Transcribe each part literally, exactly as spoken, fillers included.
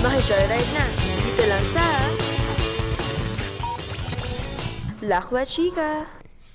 Maki-joyride na, dito lang sa Lakwa Chika.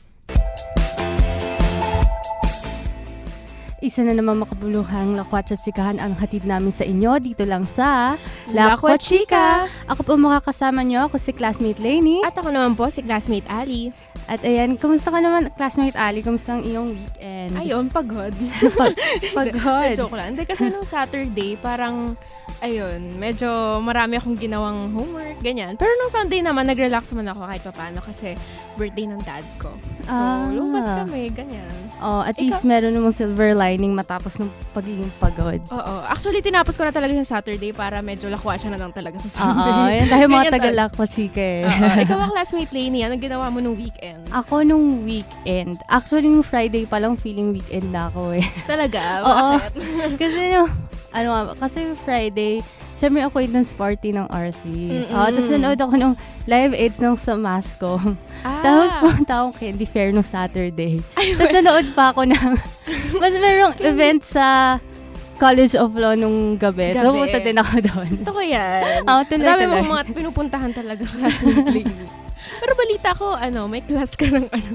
Isa na naman makabuluhang Lakwat at Chikahan ang hatid namin sa inyo dito lang sa Lakwa Chika. Ako po makakasama nyo, ako si classmate Lainey. At ako naman po si classmate Ali. At ayan, kumusta ka naman classmate Ali? Kumusta ang iyong weekend? Ayun, pagod. Pag- pagod. Joke lang. Hindi kasi nung Saturday, parang, ayun, medyo marami akong ginawang homework, ganyan. Pero nung Sunday naman, nag-relax naman ako kahit paano kasi birthday ng dad ko. So, Ah. lumabas kami, ganyan. Oh, at Ikaw? least meron namang silver lining matapos ng pagiging pagod. Oo. Actually, tinapos ko na talaga yung Saturday para medyo lakwa siya na lang talaga sa Oo, Sunday. yan dahil mga Ganyan taga-Lakwa Chika eh. Oo. Ikaw ang classmate Lainey, anong ginawa mo nung weekend? Ako nung weekend, actually nung Friday pa lang feeling weekend na ako eh. Talaga? Oo. Bakit? Kasi no, ano nga, ba, kasi Friday, syempre acquaintance party ng R C. Mm-mm. Uh, tapos nanood ako ng live aid ng sa Masco. Ah. Tapos pumunta akong candy fair nung Saturday. Tapos nanood pa ako ng, mas merong event sa College of Law nung gabi. Gabi. So pumunta din ako doon. Gusto ko yan. Oo, tuloy, Dami tuloy. mo mga pinupuntahan talaga classmate Lainey. Pero balita ko, ano, may class ka ng ano.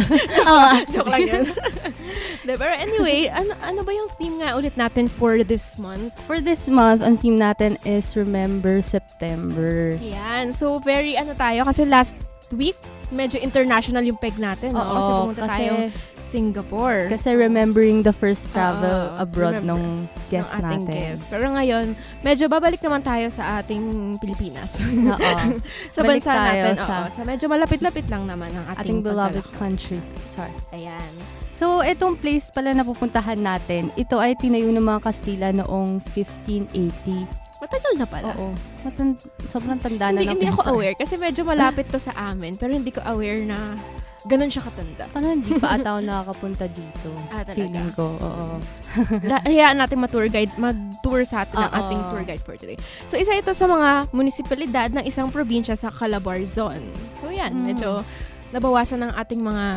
Oo, Joke lang yan. De, pero anyway, ano, ano ba yung theme nga ulit natin for this month? For this month, ang theme natin is Remember September. Ayan. So, very ano tayo, kasi last week, medyo international yung peg natin. No? Oo, kasi pumunta kasi- tayong Singapore. Kasi remembering the first travel Oo, abroad remember nung guest ng ating natin. guest. Pero ngayon, medyo babalik naman tayo sa ating Pilipinas. Oo. sa Balik bansa tayo natin. sa oo, sa medyo malapit-lapit lang naman ang ating, Ating beloved paglalakbay. country. Char. Ayan. So, itong place pala na pupuntahan natin, ito ay tinayo ng mga Kastila noong fifteen eighty. Matagal na pala. Oo. Matan- sobrang tanda na Hindi, ng hindi ako pinsan. aware kasi medyo malapit to sa amin pero hindi ko aware na ganun siya katanda. Parang hindi pa ata ako nakakapunta dito. Ah, talaga? Feeling ko, oo. La- Hayaan natin ma-tour guide, mag-tour sa atin ang Oo. ating tour guide for today. So, isa ito sa mga munisipalidad ng isang probinsya sa Calabar Zone. So, yan. Mm. Medyo nabawasan ng ating mga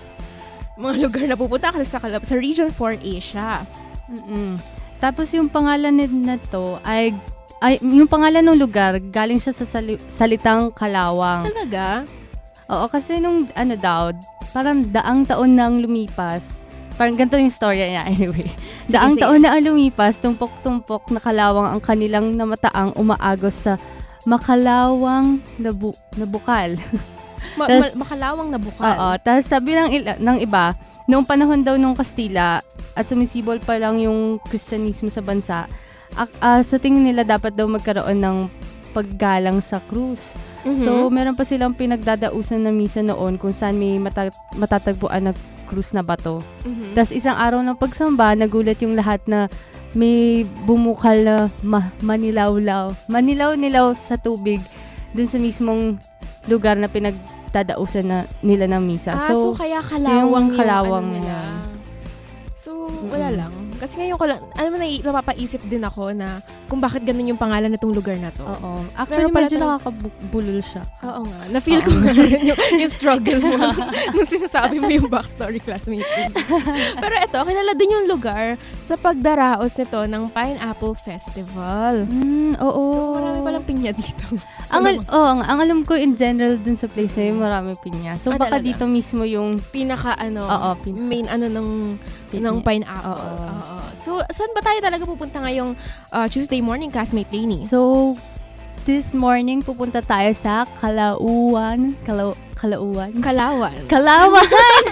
mga lugar na pupunta kasi sa, Calab- sa Region four A siya. Mm-mm. Tapos yung pangalan ni- na to ay, ay yung pangalan ng lugar galing siya sa sali- salitang Kalawang. Talaga? Oo, kasi nung ano daw, parang daang taon nang lumipas. Parang ganito yung storya niya anyway. Daang sige. taon na ang lumipas, tumpok-tumpok na kalawang ang kanilang namataang umaagos sa makalawang na, bu- na bukal. Ma- Tas- ma- makalawang na bukal. Oo, tapos sabi ng, ila- ng iba, noong panahon daw nung Kastila at sumisibol pa lang yung Kristyanismo sa bansa, ak- ah, sa tingin nila dapat daw magkaroon ng paggalang sa krus. Mhm. So, meron pa silang pinagdadausan na misa noon kung saan may mata- matatagpuan na krus na bato. Mhm. Tapos isang araw ng pagsamba, nagulat yung lahat na may bumukal na ma- manilaw-law. Manilaw-nilaw sa tubig dun sa mismong lugar na pinagdadausan na nila ng misa. Ah, so, kaya kalawang yung, kalawang ano nila. yun. So, wala Mm-mm. lang. Kasi ngayon ko lang, alam mo na, napapaisip din ako na kung bakit ganun yung pangalan nitong lugar na to. Oo. Actually, pala medyo tayo- nakakabulol siya. Oo nga. Na-feel Oo. ko nga rin yung, yung struggle mo nung sinasabi mo yung backstory classmate. Pero ito, kilala din yung lugar sa pagdaraos nito ng Pineapple Festival. Mm, oo. So, marami palang pinya dito. Ang, al- oh, ang, ang alam ko in general dun sa place na yun, marami pinya. So, Ah, baka talaga? dito mismo yung Pinaka, ano, Oo, pin- main ano ng, Pinya. ng pineapple. Oo. Oo. So, saan ba tayo talaga pupunta ngayong uh, Tuesday morning, classmate Lainey? So, this morning, pupunta tayo sa Kalauan. Kalau Kalauan? Kalawan. Kalawan!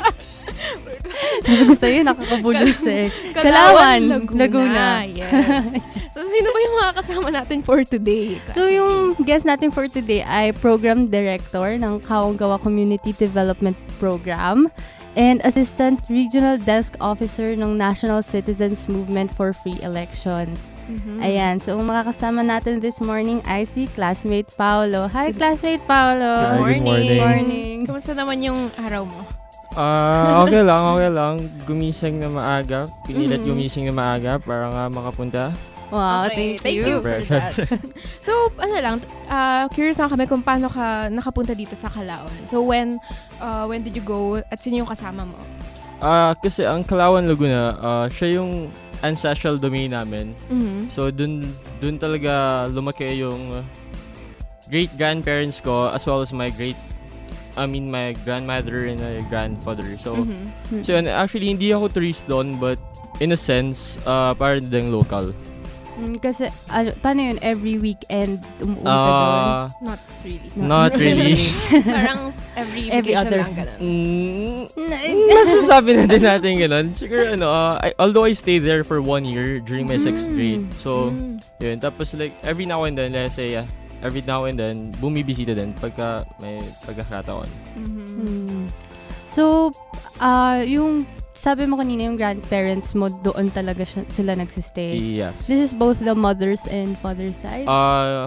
Sabi gusto yun, nakakabulol siya eh. Kalawan, Laguna. Laguna. Yes. So, sino ba yung mga kasama natin for today? So, yung guest natin for today ay Program Director ng Kawanggawa Community Development Program and Assistant Regional Desk Officer ng National Citizens Movement for Free Elections. Mhm. Ayan, so ang mga kasama natin this morning ay si classmate Paolo. Hi, classmate Paolo! Hi, good Morning. morning. Morning. Kamusta naman yung araw mo? Ah, okay lang, okay lang. Gumising na maaga. Pinilit Mhm. gumising na maaga para nga makapunta. Wow, Okay, thank, thank you. you for that. So, ano lang, uh, curious lang kami kung paano ka nakapunta dito sa Calauan. So, when uh, when did you go at sino yung kasama mo? Ah, kasi ang Kalawan Laguna, ah, siya yung ancestral domain namin. Mhm. So, dun, dun talaga lumaki yung uh, great-grandparents ko as well as my great, I mean, my grandmother and my grandfather. So, Mhm. so yun, actually, hindi ako tourist doon, but in a sense, uh, parang din local. Mm, kasi, ano, paano yun? Every weekend, umuwi ka doon? Uh, Not really. not really. Parang every Every vacation other- lang ganun. Mm, masasabi na din natin gano'n. Siguro, ano, uh, I, although I stayed there for one year during my sixth Mm. grade. So, Mm. yun. Tapos, like, every now and then, let's say, uh, every now and then, bumibisita din pagka may pagkakataon. Mhm. Mm. So, ah yung sabi mo kanina yung grandparents mo, doon talaga siya, sila nagsistay. Yes. This is both the mother's and father's side? Uh,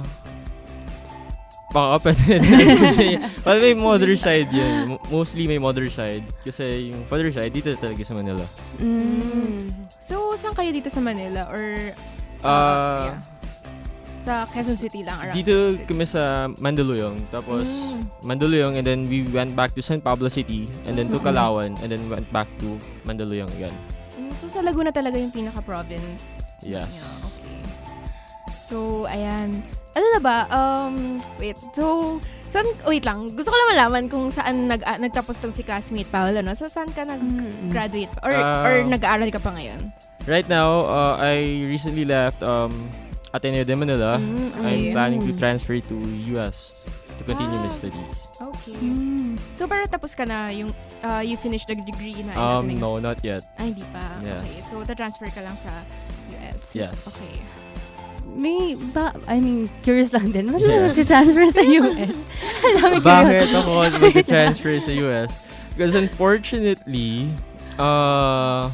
baka pwede rin. Well, may mother side yun. Mo- Mostly may mother side. Kasi yung father side, dito talaga sa Manila. Mm. So, saan kayo dito sa Manila? Or, Uh, yeah. Sa Quezon City lang? Around Dito Quezon City? kami sa Mandaluyong. Tapos, Mm. Mandaluyong and then we went back to San Pablo City and then to Mhm. Calauan and then went back to Mandaluyong again. Mm, so, sa Laguna talaga yung pinaka-province. Yes. Yeah, okay. So, ayan. Ano na ba? Um, wait. So, saan, wait lang. Gusto ko lang malaman kung saan nag, ah, nagtapos tong si classmate Paolo, no? So, saan ka Mm. nag-graduate? Or, Ah. or nag-aaral ka pa ngayon? Right now, uh, I recently left um, Ateneo de Manila. Mm, I'm okay. planning to transfer to U S to continue my Ah. studies. Okay. Mm. So, pero tapos ka na yung, uh, you finished the degree na Um, in no, not yet. Ay, hindi pa. Yes. Okay. So, ta-transfer ka lang sa U S. Yes. Okay. May, ba, I mean, curious lang din. Ba't Yes. yes. transfer sa U S? Bakit ako mag-transfer sa U S? Because unfortunately, uh,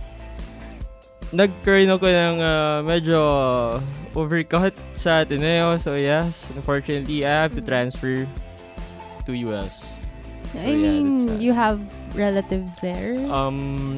nagkaroon ako ng uh, medyo overcut sa Ateneo. So yes, unfortunately, I have to transfer to U S. So, I yeah, mean, that's sad. you have relatives there? Um,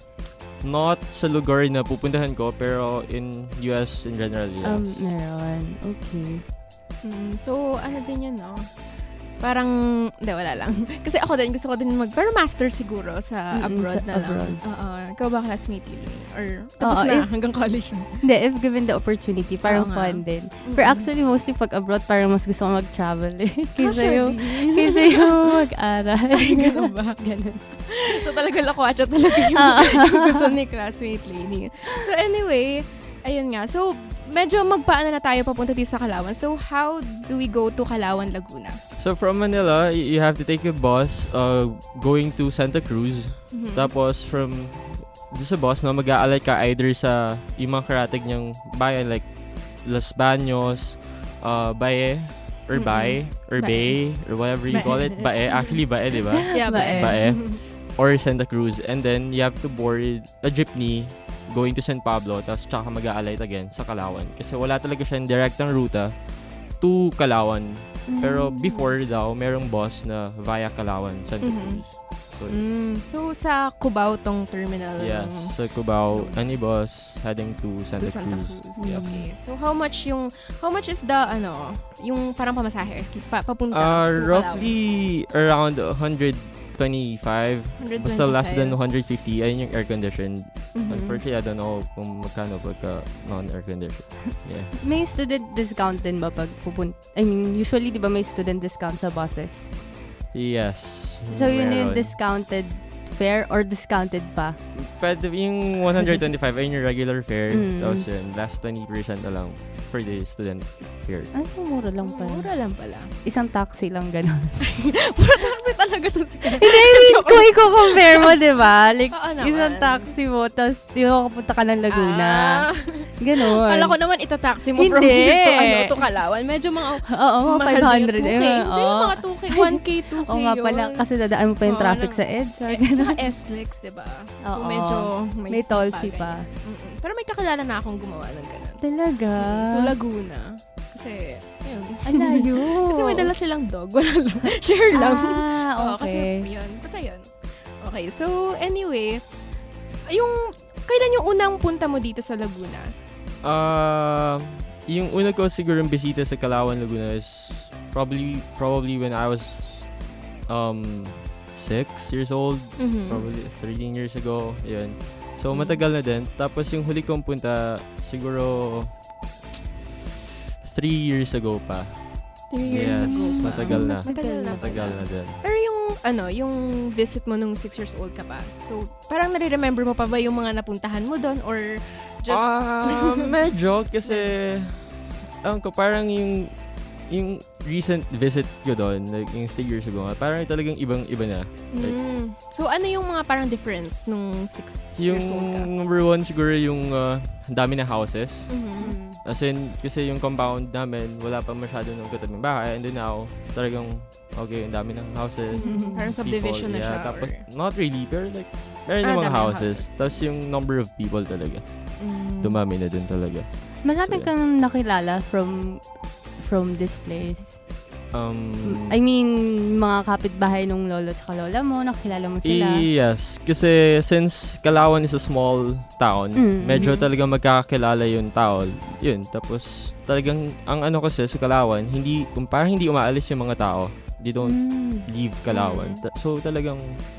not sa lugar na pupuntahan ko, pero in U S in general, yes. Um, meron. Okay. Mm, so, ano din yan, no? Parang, hindi, wala lang. Kasi ako din, gusto ko din mag, pero master siguro sa Mm-mm, abroad sa na abroad. lang. Oo. Ikaw ba classmate, Lily? Or tapos Oo, na, if- hanggang college na? Hindi, if given the opportunity, parang Oo nga. fun din. Pero actually, mostly pag abroad, parang mas gusto ko mag-travel eh. Kaysa Actually. yung, kaysa yung mag-aral. Ay, ganun ba? Ganun. So, talaga lakwatsa talaga yung, Ah. yung gusto ni classmate, Lily. So, anyway, ayun nga. So, medyo magpaano na tayo papunta dito sa Calauan. So, how do we go to Calauan, Laguna? So from Manila, y- you have to take a bus uh, going to Santa Cruz. Mhm. Tapos from doon sa bus, no, mag-aalay ka either sa yung mga karatig niyang bayan like Los Baños, uh, Bae, or Mm-mm. Bae, or Bae. Bay, or whatever you Bae. call it. Bae, actually Bae, di ba? Yeah, Bae. but, Bae. Or Santa Cruz. And then you have to board a jeepney going to San Pablo, tapos tsaka mag-aalay again sa Calauan. Kasi wala talaga siyang direktang ruta to Calauan. Pero before daw, merong bus na via Calauan, Santa Mhm. Cruz. So, Mm, so, sa Cubao tong terminal. yes, ng- sa Cubao, any bus heading to Santa, to Santa Cruz. Cruz. Mm. Okay. So, how much yung, how much is the, ano, yung parang pamasahe? Pa, papunta Uh, to roughly around one twenty-five. Calauan? Basta less than one one fifty. Ayun yung air-conditioned. twenty-five. Mhm. Unfortunately, I don't know kung magkano pagka non-air-conditioned. Yeah. May student discount din ba pag pupunta? I mean, usually, di ba may student discount sa buses? Yes. So, yun yung meron. discounted fare or discounted pa? Pwede yung one twenty-five ay yung regular fare. Mm. Tapos yun, last twenty percent na lang for the student fare. Ay, mura lang pala. Mura lang pala. Isang taxi lang gano'n. Puro taxi talaga to si Hindi, I mean, kung i-compare mo, di ba? Like, Oo naman. isang taxi mo, tapos yung kapunta ka ng Laguna. Ah, Ganon. Kala ko naman itataxi mo from Hindi. here to, ano, to Calauan. Medyo mga, Oo, mga mahal five hundred. din Eh, yung two K. Hindi, oo. mga two K. one K, two K Oo nga yun. pala, kasi dadaan mo pa yung Oo, traffic nang- sa EDSA. Eh, Ganon. tsaka S-Lex, diba? So, Oo. medyo May toll fee ganyan. pa. Mm-mm. Pero may kakilala na akong gumawa ng ganun. Talaga? To Laguna. Kasi, ayun. Ang layo. Kasi may dala silang dog. Wala lang. Share lang. Ah, Oo, kasi okay. yun. Basta yun. Okay, so anyway, yung, kailan yung unang punta mo dito sa Lagunas? Uh, yung una ko siguro bisita sa Calauan, Laguna is probably probably when I was um six years old. Mhm. Probably thirteen years ago. Yun. So, matagal na din. Tapos, yung huli kong punta, siguro, three years ago pa. Three years yes, ago pa. matagal na. Matagal na. Matagal na din. Pero yung, ano, yung visit mo nung six years old ka pa, so, parang nare-remember mo pa ba yung mga napuntahan mo doon? Or just... Ah, medyo. Kasi, ang ko, parang yung, yung recent visit ko doon, like, yung three years ago, parang talagang ibang-iba na. Like, mm. So, ano yung mga parang difference nung six yung years old ka? number one, siguro yung uh, dami na houses. Mm-hmm. As in, kasi yung compound namin, wala pa masyado ng katabing bahay. And then now, talagang, okay, ang dami ng houses. Mm-hmm. Parang subdivision people, na siya. Yeah, tapos, or... not really, pero like, meron Ah, yung mga dami ng houses. houses. Tapos yung number of people talaga. Mm. Dumami na din talaga. Marami So, yeah. kang nakilala from from this place. Um, I mean, mga kapitbahay nung lolo at lola mo, nakilala mo sila. Yes, kasi since Calauan is a small town, Mm, medyo mhm. talagang magkakakilala yung tao. Yun, tapos talagang, ang ano kasi sa Calauan, hindi, kung parang hindi umaalis yung mga tao. They don't Mm. leave Calauan. Mm. Ta- So talagang,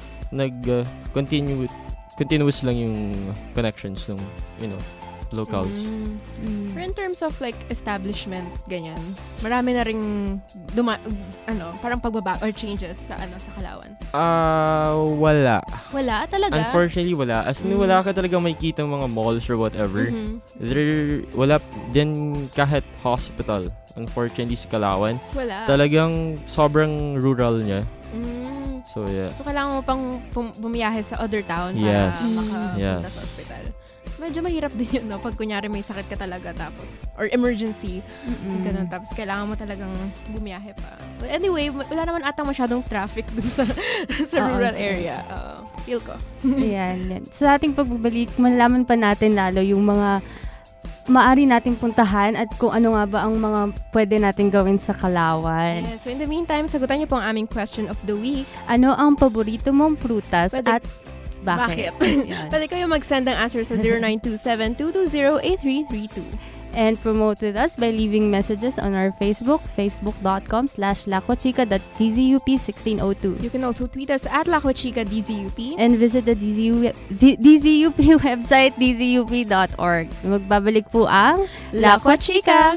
nag-continue, continuous lang yung connections ng, you know, locals. Mm. Mm. Pero in terms of like establishment, ganyan, marami na ring duma, ano, parang pagbabago or changes sa ano sa Calauan. Ah, wala. Wala talaga. Unfortunately, wala. As in, Mm. wala ka talagang makikita mga malls or whatever. Mhm. There, wala din kahit hospital. Unfortunately, sa Calauan. Wala. Talagang sobrang rural niya. Mm. So, yeah. So, kailangan mo pang pum- bumiyahe sa other town Yes. para makapunta Yes. sa hospital. Medyo mahirap din yun, no? Pag kunyari may sakit ka talaga tapos, or emergency, Mm-mm. ganun, tapos kailangan mo talagang bumiyahe pa. Well, anyway, wala naman atang masyadong traffic dun sa, sa Oo, rural so- area. Uh, feel ko. Ayan, yan. Sa ating pagbabalik, malalaman pa natin lalo yung mga maaari nating puntahan at kung ano nga ba ang mga pwede nating gawin sa Calauan. Yeah, so in the meantime, sagutan niyo po ang aming question of the week. Ano ang paborito mong prutas Pwede- at bakit? Yan. Pwede kayo mag-send ng answer sa zero nine two seven, two two zero, eight three three two. And promote with us by leaving messages on our Facebook, facebook.com slash lacochica.dzup1602. You can also tweet us at lacochica D Z U P. And visit the D Z U, Z- D Z U P website, d z u p dot org. Magbabalik po ang Lakwa Chika!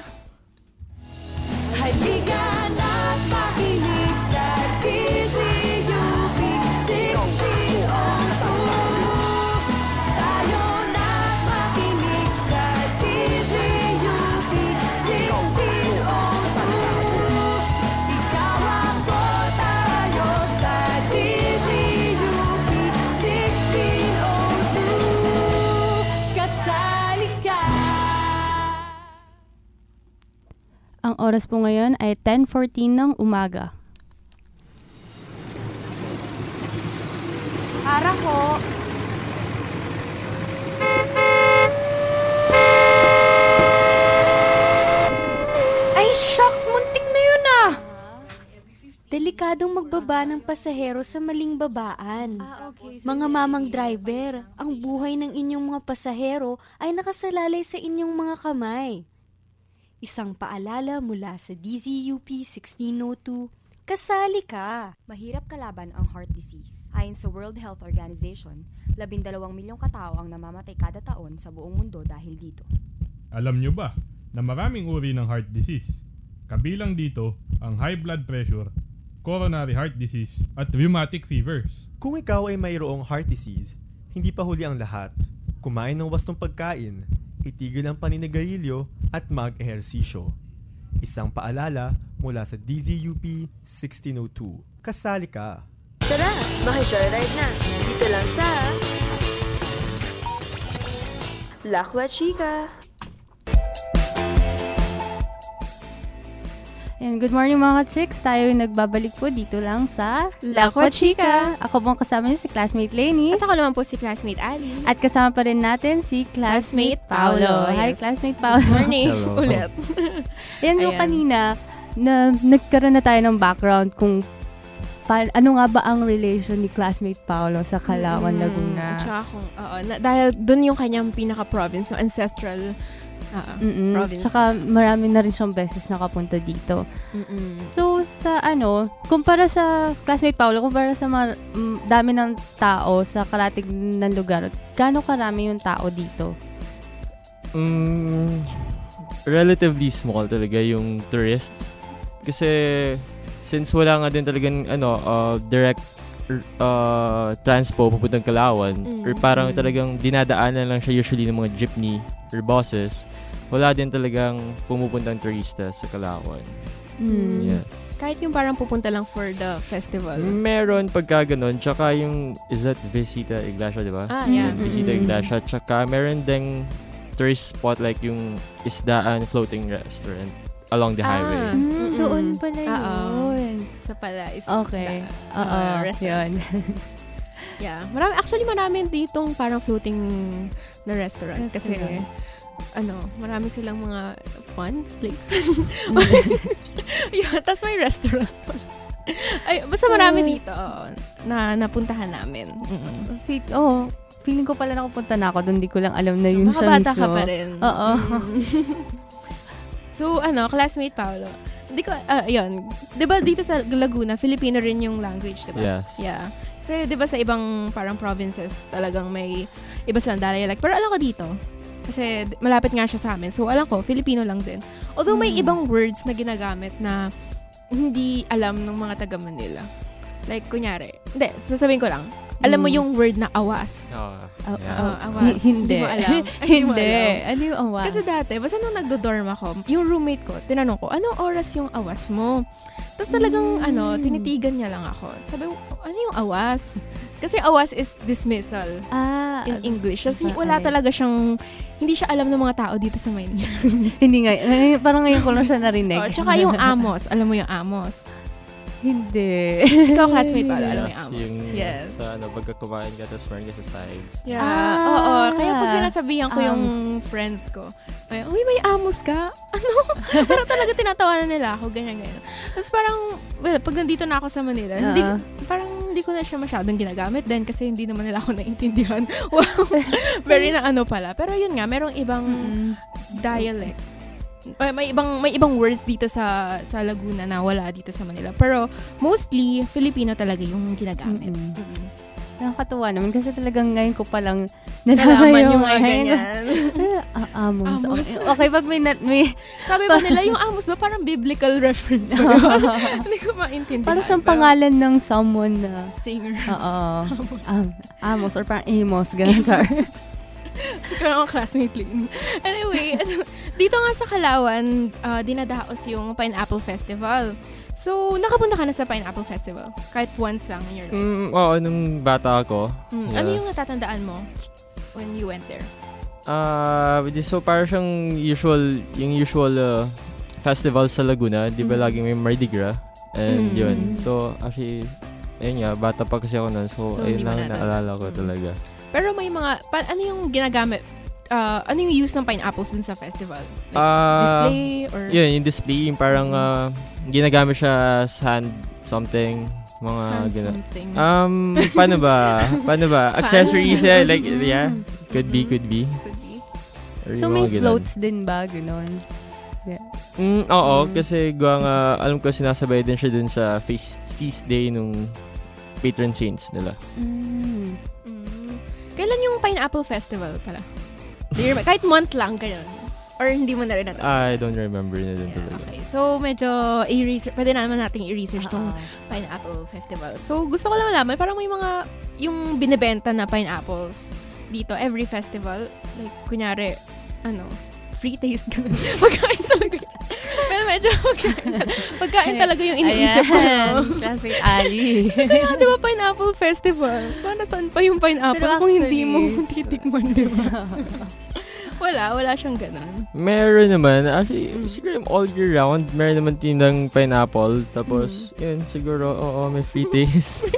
Halika na't makinig sa D Z U P sixteen oh two. Tayo na't makinig sa D Z U P sixteen oh two. Ikaw ako, tayo sa D Z U P sixteen oh two. Kasali ka. Ang oras po ngayon ay ten fourteen ng umaga. Para ko. Ay, shucks! Muntik na yun ah! Delikadong magbaba ng pasahero sa maling babaan. Ah, okay. Mga mamang driver, ang buhay ng inyong mga pasahero ay nakasalalay sa inyong mga kamay. Isang paalala mula sa D Z U P sixteen oh two, kasali ka! Mahirap kalaban ang heart disease. Ayon sa World Health Organization, labindalawang milyong katao ang namamatay kada taon sa buong mundo dahil dito. Alam nyo ba na maraming uri ng heart disease? Kabilang dito ang high blood pressure, coronary heart disease, at rheumatic fevers. Kung ikaw ay mayroong heart disease, hindi pa huli ang lahat. Kumain ng wastong pagkain, itigil ang paninigarilyo at mag-ehersisyo. Isang paalala mula sa D Z U P sixteen oh two. Kasali ka! Tara, maki-joyride na. Dito lang sa Lakwa Chika. And good morning mga chicks. Tayo nagbabalik po dito lang sa Lakwa Chika! Ako pong kasama niyo si classmate Lainey. At ako naman po si classmate Ali. At kasama pa rin natin si classmate Paolo. Hi, Yes. classmate Paolo. Morning Hello. ulit. Yan, so Ayan. kanina, na, nagkaroon na tayo ng background kung pa, ano nga ba ang relation ni classmate Paolo sa Calauan, Mm, Laguna. At saka kung, oo, na, dahil dun yung kanyang pinaka-province, yung ancestral Ah, ah. Mm-mm. Province. Tsaka marami na rin siyang beses nakapunta dito. Mm-mm. So, sa ano, kumpara sa classmate Paolo, kumpara sa mar- m- dami ng tao sa karatig ng lugar, gaano karami yung tao dito? Mm, relatively small talaga yung tourists. Kasi since wala nga din talagang ano, uh, direct uh, transpo papuntang Kalawan, Mm. or parang Mm. talagang dinadaanan lang siya usually ng mga jeepney or buses, wala din talagang pumupuntang turista sa Kalawan. Mm. Yes. Kahit yung parang pupunta lang for the festival. Meron pagka ganun, tsaka yung, is that Visita Iglesia, di ba? Ah, yeah. Mm. Visita Mm-mm. Iglesia, tsaka meron ding tourist spot like yung Isdaan Floating Restaurant along the Ah. highway. Mm, Mm-mm. doon pala Oo. yun. Sa pala is Okay. the, Oo, uh, restaurant. yun. Yeah. Marami, actually, marami ditong parang floating na restaurant. Kasi, Restaurant. ano, marami silang mga ponds, lakes. yeah, tapos may restaurant. Ay, basta marami dito oo, na napuntahan namin. Mm-mm. Fe- oh, feeling ko pala nakapunta na ako doon. Di ko lang alam na yun Baka siya bata mismo. ka pa rin. Oo. Mm. So, ano, classmate Paolo. Hindi ko, ah, yun. Di ba dito sa Laguna, Filipino rin yung language, di ba? Yes. Yeah. Kasi, di ba sa ibang parang provinces, talagang may iba silang dialect. Pero alam ko dito, kasi d- malapit nga siya sa amin. So, alam ko, Filipino lang din. Although, may Hmm. ibang words na ginagamit na hindi alam ng mga taga Manila. Like, kunyari, hindi, sasabihin ko lang, alam mo Hmm. yung word na awas. Oh, Ah, yeah. Ah, ah, awas. Hindi. Hindi mo alam. Ay, hindi mo Hindi. alam. Ano yung awas? Kasi dati, basta nung nagdo-dorm ako, yung roommate ko, tinanong ko, anong oras yung awas mo? Tapos talagang, Mm. ano, tinitigan niya lang ako. Sabi ko, ano yung awas? Kasi awas is dismissal ah, in English. Kasi ah, wala alin. talaga siyang, hindi siya alam ng mga tao dito sa Maynila. hindi nga. Ngayon, parang ngayon ko lang siya narinig. Oh, tsaka yung amos, alam mo yung amos. Hindi. Ikaw, classmate pala, alam mo yung Yes, amos. yung Yes. sa ano, pagka kumain ka, tapos meron ka sa sides. Yeah. Ah. Oo. Kaya pag sinasabihan ko Um. yung friends ko, ay, uy, may amos ka? Ano? Parang talaga tinatawanan nila ako, ganyan, ganyan. Tapos parang, well, pag nandito na ako sa Manila, hindi, Ah. parang hindi ko na siya masyadong ginagamit din kasi hindi naman nila ako naintindihan. Wow. Very na ano pala. Pero yun nga, merong ibang Mm. dialect. May, may ibang may ibang words dito sa sa Laguna na wala dito sa Manila. Pero mostly Filipino talaga yung ginagamit. Mm-mm. Mm-mm. Nakakatuwa naman kasi talagang ngayon ko palang Nalaman yung mga ngayon ko- ganyan. Ah, amos. Amos. Okay, okay, pag may, nat- may Sabi ba nila, yung amos ba parang biblical reference ba yun? Hindi ko maintindihan. parang siyang pero pangalan ng someone na, singer. oo, um, Amos or parang Amos, ganun, char. Ikaw ang classmate Lini. Anyway, ano, dito nga sa Kalawan, ah, dinadaos yung Pineapple Festival. So, nakapunta ka na sa Pineapple Festival? Kahit once lang in your life? Mm, oo, nung bata ako. Mm, Ano yes. yung natatandaan mo when you went there? Ah, uh, so parang siyang usual, yung usual uh, festival sa Laguna, di ba Mm. laging may Mardi Gras? And Mm. yun. So, actually, ayun nga, bata pa kasi ako nun. So, So, ayun hindi mo lang natandaan. naalala ko Mm. talaga. Pero may mga, pa, ano yung ginagamit? Ah, ano yung use ng pineapples dun sa festival? Like, Ah, display or... Yun, yung display, yung parang Mm. ah, ginagamit siya sa hand something, mga hand gano'n. something. Um, paano ba? Paano ba? Fans. Accessories, eh, like, yeah. Could be, Mm-mm. could be. Could be. Or So, yung may mga ganun. floats din ba? Ganon. Mm, oo, Mm. kasi gawa nga, alam ko sinasabay din siya dun sa feast, feast day nung patron saints nila. Mm. Mm. Kailan yung Pineapple Festival pala? Do you remember? Kahit month lang kayo. Or hindi mo na rin natin? I don't remember na din Yeah, talaga. okay. So, medyo i-research, pwede naman nating i-research tong Oo. Pineapple Festival. So, gusto ko lang malaman, parang may mga, yung binibenta na pineapples dito, every festival, like, kunyari, ano, free taste ganun. Pagkain talaga. Pero medyo pagkain, pagkain talaga yung iniisip ko. Ayan, No? classmate Ali. Kaya, di ba, Pineapple Festival? Para saan pa yung pineapple Pero kung hindi actually- mo titikman, di ba? Wala, wala siyang ganun. Meron naman, actually, Mm. siguro all year round, meron naman tindang pineapple. Tapos, yun, siguro, oo, may free taste.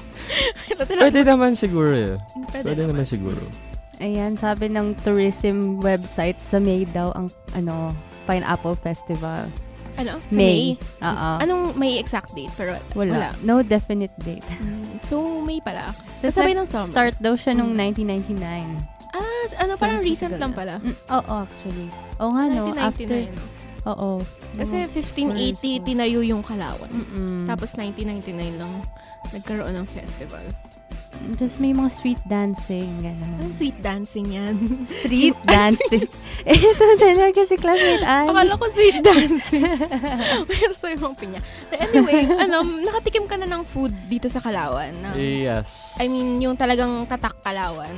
Pwede naman siguro eh. Pwede, Pwede naman siguro. Ayan, sabi ng tourism website, sa May daw ang ano Pineapple Festival. Ano? Sa May. May? Oo. Anong may exact date? Pero Wala. wala. No definite date. Mm, So, May pala. Tapos Kasabay ng summer. Start daw siya nung Mm. nineteen ninety-nine. Ah, ano, parang recent lang pala. Mm, Oo, actually. Oo nga, no? After, nineteen ninety-nine. oo. Kasi Mga fifteen eighty, first, tinayo yung Kalawan. Mm-mm. Tapos nineteen ninety-nine lang nagkaroon ng festival. Tapos may mga street dancing, gano'n. Ang sweet dancing yan. Street dancing. Ito talaga si classmate Annie. Akala ko sweet dancing. Pero sa yung pinya. Anyway, ano, nakatikim ka na ng food dito sa Kalawan? Na, Yes. I mean, yung talagang tatak Kalawan.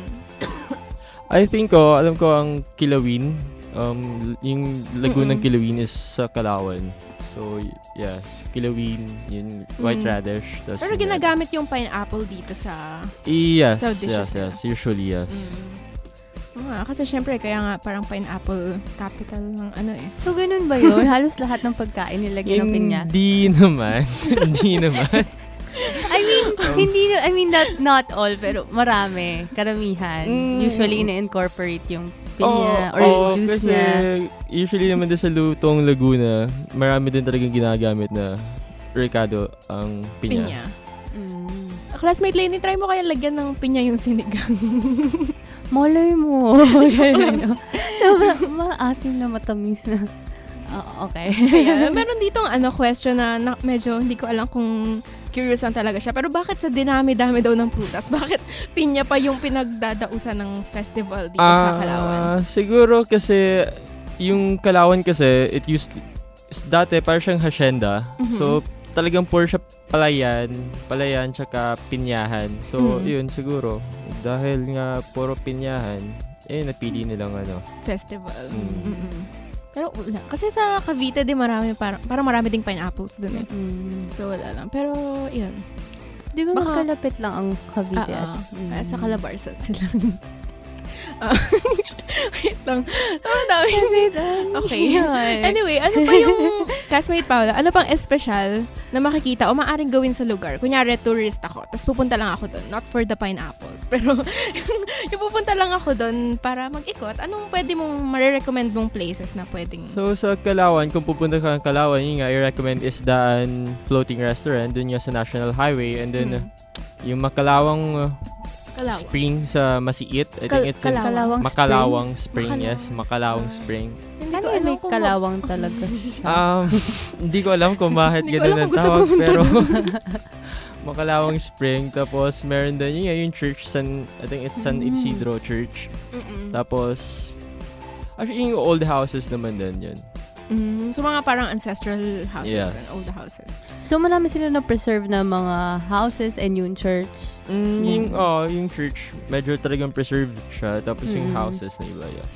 I think ko, alam ko ang Kilawin. Um, yung lagoon ng Mm-mm. Kilawin is sa Kalawan. So, y- yes. Kilawin, yung white Mm. radish. tas Pero yung- ginagamit yung pineapple dito sa... Yes, sa dishes yes, nila. yes. Usually, yes. Mm. Ah, kasi syempre, kaya nga parang pineapple capital ng ano eh. So, ganun ba yun? Halos lahat ng pagkain nilagyan ng pinya? Hindi naman. Hindi naman. I mean, hindi, I mean, that, not all, pero marami, karamihan. Mm. Usually, ina-incorporate yung pinya Oo, or oo, juice kasi niya. usually naman din sa lutong Laguna, marami din talagang ginagamit na Ricardo ang pinya. Pinya. Mm. Classmate Lenny, try mo kaya lagyan ng pinya yung sinigang. Malay mo. Sobrang maasim na matamis na. Oh, okay. Ayan, meron ditong ano, question na, na medyo hindi ko alam kung curious lang talaga siya. Pero bakit sa dinami-dami daw ng prutas? Bakit pinya pa yung pinagdadausan ng festival dito sa Kalawan? Ah, siguro kasi yung Kalawan kasi it used dati parang siyang hacienda. Mhm. So talagang puro siya palayan, palayan tsaka pinyahan. So Mhm. yun siguro dahil nga puro pinyahan, eh napili nilang ano. Festival. Mm. Mm-mm. Pero wala. Kasi sa Cavite din marami, parang, parang marami ding pineapples dun eh. Mm. So wala lang. Pero yun. Di ba Baka- magkalapit lang ang Cavite? Ah, at- ah. Mm. Sa Calabarzon sila. Ah, wait lang. Ang dami. Okay. Anyway, ano pa yung, classmate Paula, ano pang espesyal na makikita o maaaring gawin sa lugar? Kunyari, tourist ako, tapos pupunta lang ako doon. Not for the pineapples, pero yung pupunta lang ako doon para mag-ikot, anong pwede mong marirecommend mong places na pwedeng... So sa Kalawan, kung pupunta ka ng Kalawan, yun nga, i-recommend is Daan Floating Restaurant, dun nga sa National Highway, and then Mm. uh, yung Makalawang uh, Kalawan. Spring sa Masiit. I Kal- think it's in Kalawang Makalawang Spring. Makalawang Yes, Makalawang Spring. Hindi Ano ko yung alam may kung kalawang talaga siya? Um, hindi ko alam kung bakit Hindi ko ganun alam ang kung gusto tawag, pumunta pero doon. Makalawang Spring. Tapos meron doon yun, nga, yung church, San, I think it's San Mm. Isidro Church. Mm-mm. Tapos, actually yung old houses naman din yun. Mm, so mga parang ancestral houses Yes. and old houses. So, marami sila na-preserve na mga houses and yung church. Mm, yung, oh, yung church, medyo talagang preserved siya. Tapos yung Mm. houses na iba, yes.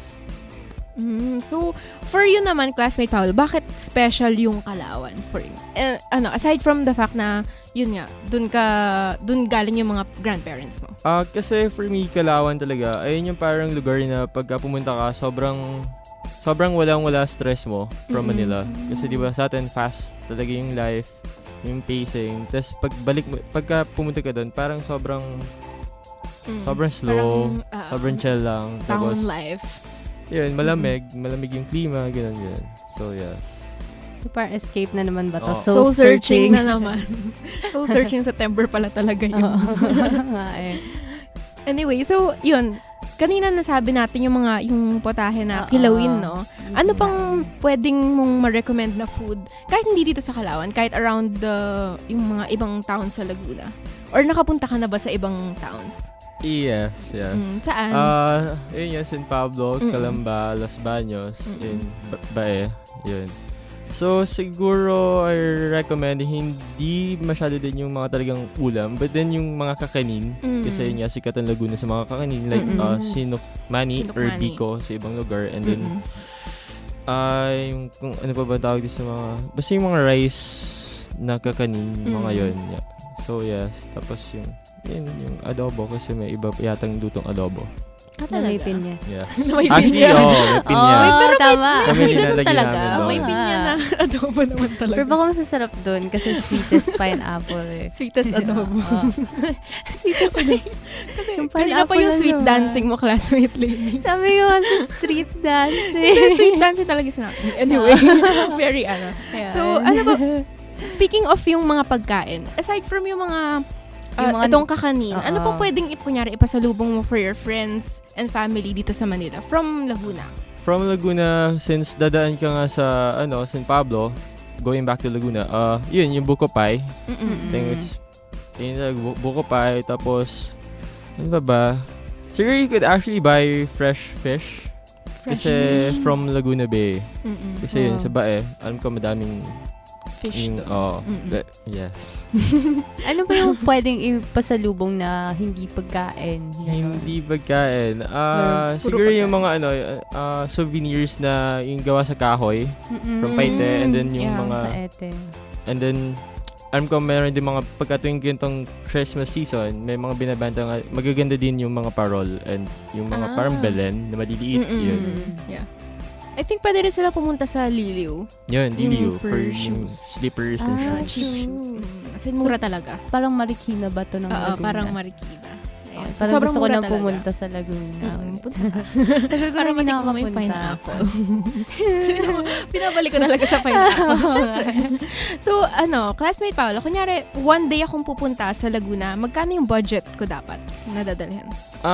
Mm, so, for you naman, classmate Paul, bakit special yung Kalawan for you? Eh, ano, aside from the fact na, yun nga, dun ka, dun galing yung mga grandparents mo. Ah, kasi for me, Kalawan talaga, ayun yung parang lugar na pagka pumunta ka, sobrang sobrang walang-wala stress mo from Mm-mm. Manila. Kasi di ba sa atin, fast talaga yung life, yung pacing. Tapos pagbalik mo, pagka pumunta ka doon, parang sobrang Mm, sobrang slow, parang, ah, sobrang chill lang. Tapos, town life. yun, malamig, malamig yung klima, ganun, ganun. So, yes. So, parang escape na naman ba to? Oo. Soul searching na naman. Soul searching September pala talaga yun. Oo. Nga eh. Anyway, so, yun. Kanina nasabi natin yung mga, yung potahe na Oo. kilawin, no? Ano pang pwedeng mong ma-recommend na food? Kahit hindi dito sa Kalawan, kahit around the, yung mga ibang towns sa Laguna. Or nakapunta ka na ba sa ibang towns? Yes, yes. Mm, saan? Ah, yun yun, San Pablo, Mm-mm. Calamba, Los Baños, Mm-mm. yun, ba- Bae, yun. So, siguro, I recommend, hindi masyado din yung mga talagang ulam, but then yung mga kakanin, Mm. kasi yun nga, sikat ang Laguna sa mga kakanin, like Mm-mm. uh, Sinokmani or Sinokmani. Biko sa ibang lugar, and then, Mm-mm. ah, yung, kung ano pa ba tawag dito sa mga, basta yung mga rice na kakanin, mga Mm. yun, yeah. So, yes, tapos yung, yun, yung adobo, kasi may iba yatang dutong adobo. Ah, Na may talaga? pinya. Yes. May Actually, pinya. oo, may pinya. Oh, Wait, pero may- tama. Kami May ganun nilalagyan talaga. namin doon. May pinya na adobo naman talaga. Pero baka masasarap dun kasi sweetest pineapple eh. Sweetest adobo. Oo. Sweetest adobo. Kasi Yung kanina pa pineapple yung na sweet naman. dancing mo, classmate Lenny. Sabi ko nga sa street dancing. Hindi, sweet dancing talaga sinabi. Anyway, very ano. Ayan. So, ano ba, speaking of yung mga pagkain, aside from yung mga Uh, mga- itong kakanin. Oo. Ano pong pwedeng ip- kunyari ipasalubong mo for your friends and family dito sa Manila from Laguna? From Laguna, since dadaan ka nga sa, ano, San Pablo, going back to Laguna, uh, yun, yung buko pie. Mm-mm. I think it's, yun, like, bu- buko pie, tapos, ano ba ba? Siguro you could actually buy fresh fish. Fresh Kasi fish. from Laguna Bay. Mm-mm. Kasi yun, Oh. sa Bae, alam ko madaming, Fish yung, to. oh, Mm-mm. the- yes. Ano ba yung pwedeng ipasalubong na hindi pagkain? Ganon. Hindi pagkain. Ah, Puro siguro yung pagkain. mga ano, ah, souvenirs na yung gawa sa kahoy Mm-mm. from Paite, and then yung Yeah, mga Paete. and then alam ko meron din mga pagka tuwing ganitong Christmas season, may mga binabenta nga magaganda din yung mga parol and yung mga Ah. parang Belen na maliliit Mm-mm. yun. Yeah. I think pwede rin sila pumunta sa Liliw. Yun, Yung diliw for for yung shoes. slippers and Ah, shoes. Cheap shoes. shoes. Mm. As in, mura talaga. Parang Marikina ba to ng Oo, Laguna? parang Marikina. Ayan. So, Parang sobrang gusto ko mura nang talaga. pumunta sa Laguna. Mm, punta ka. Tagal ko Para nang matikman mo yung nakakapunta. pineapple. Pinabalik ko talaga sa pineapple. Syempre. So, ano, classmate Paolo, kunyari, one day akong pupunta sa Laguna, magkano yung budget ko dapat nadadalhin?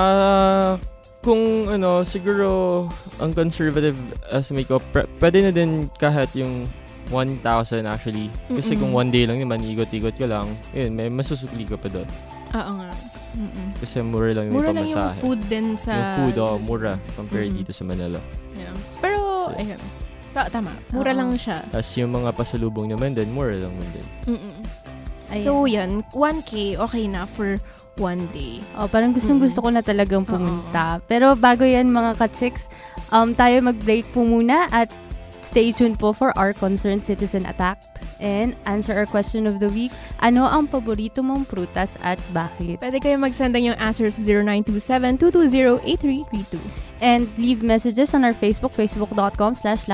Ah, kung ano, siguro ang conservative estimate ko, pre- pwede na din kahit yung one thousand actually. Kasi Mm-mm. kung one day lang naman, ikot-ikot ka lang, yun, may masusukli ka pa doon. Oo nga. Mm-mm. Kasi mura lang yung Mura lang yung pamasahe. food din sa... Yung food, oh, mura compared Mm-mm. dito sa Manila. Yeah. Pero, So, ayun. Ta- tama. Mura Oo. lang siya. Tapos yung mga pasalubong naman din, mura lang man din. Mm-mm. Ayan. So, yan. one K, okay na for one day. Oh, parang gustong Mm-mm. gusto ko na talagang pumunta. Pero bago yan mga ka-chicks, um, tayo mag-break po muna at stay tuned po for our Concerned Citizen Attack and answer our question of the week. Ano ang paborito mong prutas at bakit? Pwede kayo mag-send yung answers zero nine two seven, two two zero, eight three three two. And leave messages on our Facebook, facebook.com slash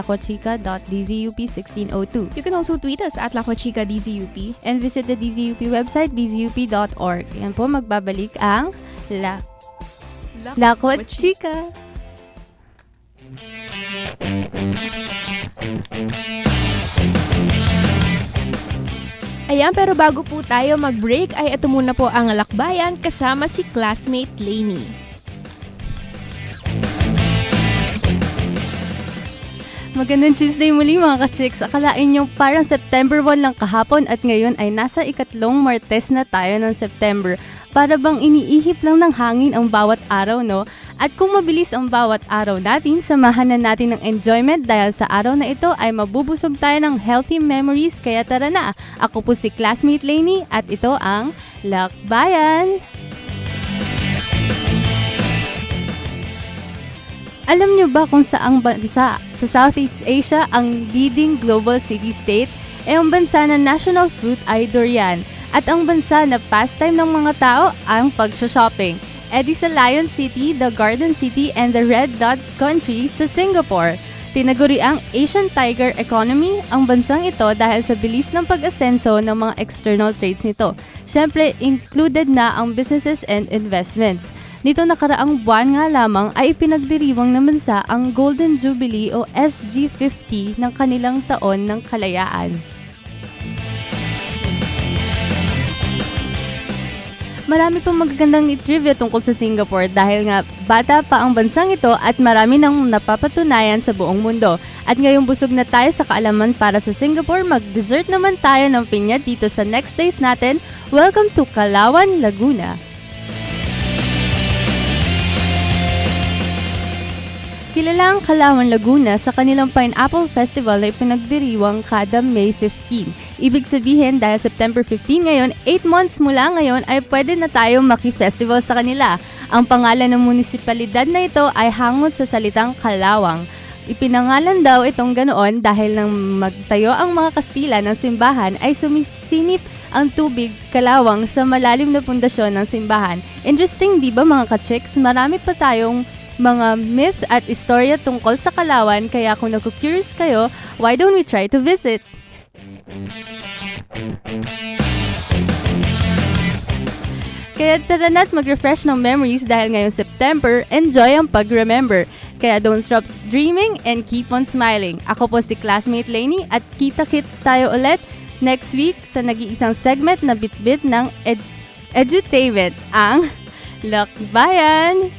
lacochica.dzup1602. You can also tweet us at Lacochica D Z U P. And visit the D Z U P website, d z u p dot org. Yan po, magbabalik ang La Lakot Chika. Ayan, pero bago po tayo mag-break, ay ito muna po ang lakbayan kasama si classmate Lainey. Magandang Tuesday muli mga ka-chicks. Akalain nyo parang September first lang kahapon at ngayon ay nasa ikatlong Martes na tayo ng September. Para bang iniihip lang ng hangin ang bawat araw, no? At kung mabilis ang bawat araw natin, samahan na natin ng enjoyment dahil sa araw na ito ay mabubusog tayo ng healthy memories. Kaya tara na, ako po si classmate Lainey at ito ang Lakbayan! Alam nyo ba kung saang bansa sa Southeast Asia ang leading global city-state? Eh ang bansa na national fruit ay durian. At ang bansa na pastime ng mga tao ang pag-shopping. E di sa Lion City, the Garden City, and the Red Dot Country sa Singapore. Tinaguri ang Asian Tiger Economy ang bansang ito dahil sa bilis ng pag-asenso ng mga external trades nito. Siyempre, included na ang businesses and investments. Nito nakaraang buwan nga lamang ay ipinagdiriwang ng bansa ang Golden Jubilee o S G fifty ng kanilang taon ng kalayaan. Marami pang magagandang trivia tungkol sa Singapore dahil nga bata pa ang bansang ito at marami nang napapatunayan sa buong mundo. At ngayong busog na tayo sa kaalaman para sa Singapore, mag-dessert naman tayo ng pinya dito sa next place natin. Welcome to Calauan, Laguna. Kilala ang Calauan, Laguna sa kanilang Pineapple Festival na ipinagdiriwang kada May fifteenth. Ibig sabihin, dahil September fifteenth ngayon, eight months mula ngayon ay pwede na tayo maki-festival sa kanila. Ang pangalan ng munisipalidad na ito ay hangon sa salitang Kalawang. Ipinangalan daw itong ganoon dahil nang magtayo ang mga Kastila ng simbahan ay sumisinip ang tubig kalawang sa malalim na pundasyon ng simbahan. Interesting, di ba mga ka-chicks? Marami pa tayong mga myth at istorya tungkol sa Calauan, kaya kung naku-curious kayo, why don't we try to visit? Kaya tara na't mag-refresh ng memories dahil ngayong September, enjoy ang pag-remember. Kaya don't stop dreaming and keep on smiling. Ako po si classmate Lainey at kita-kits tayo ulit next week sa nag-iisang segment na bitbit ng ed- edutainment, ang Lakbayan!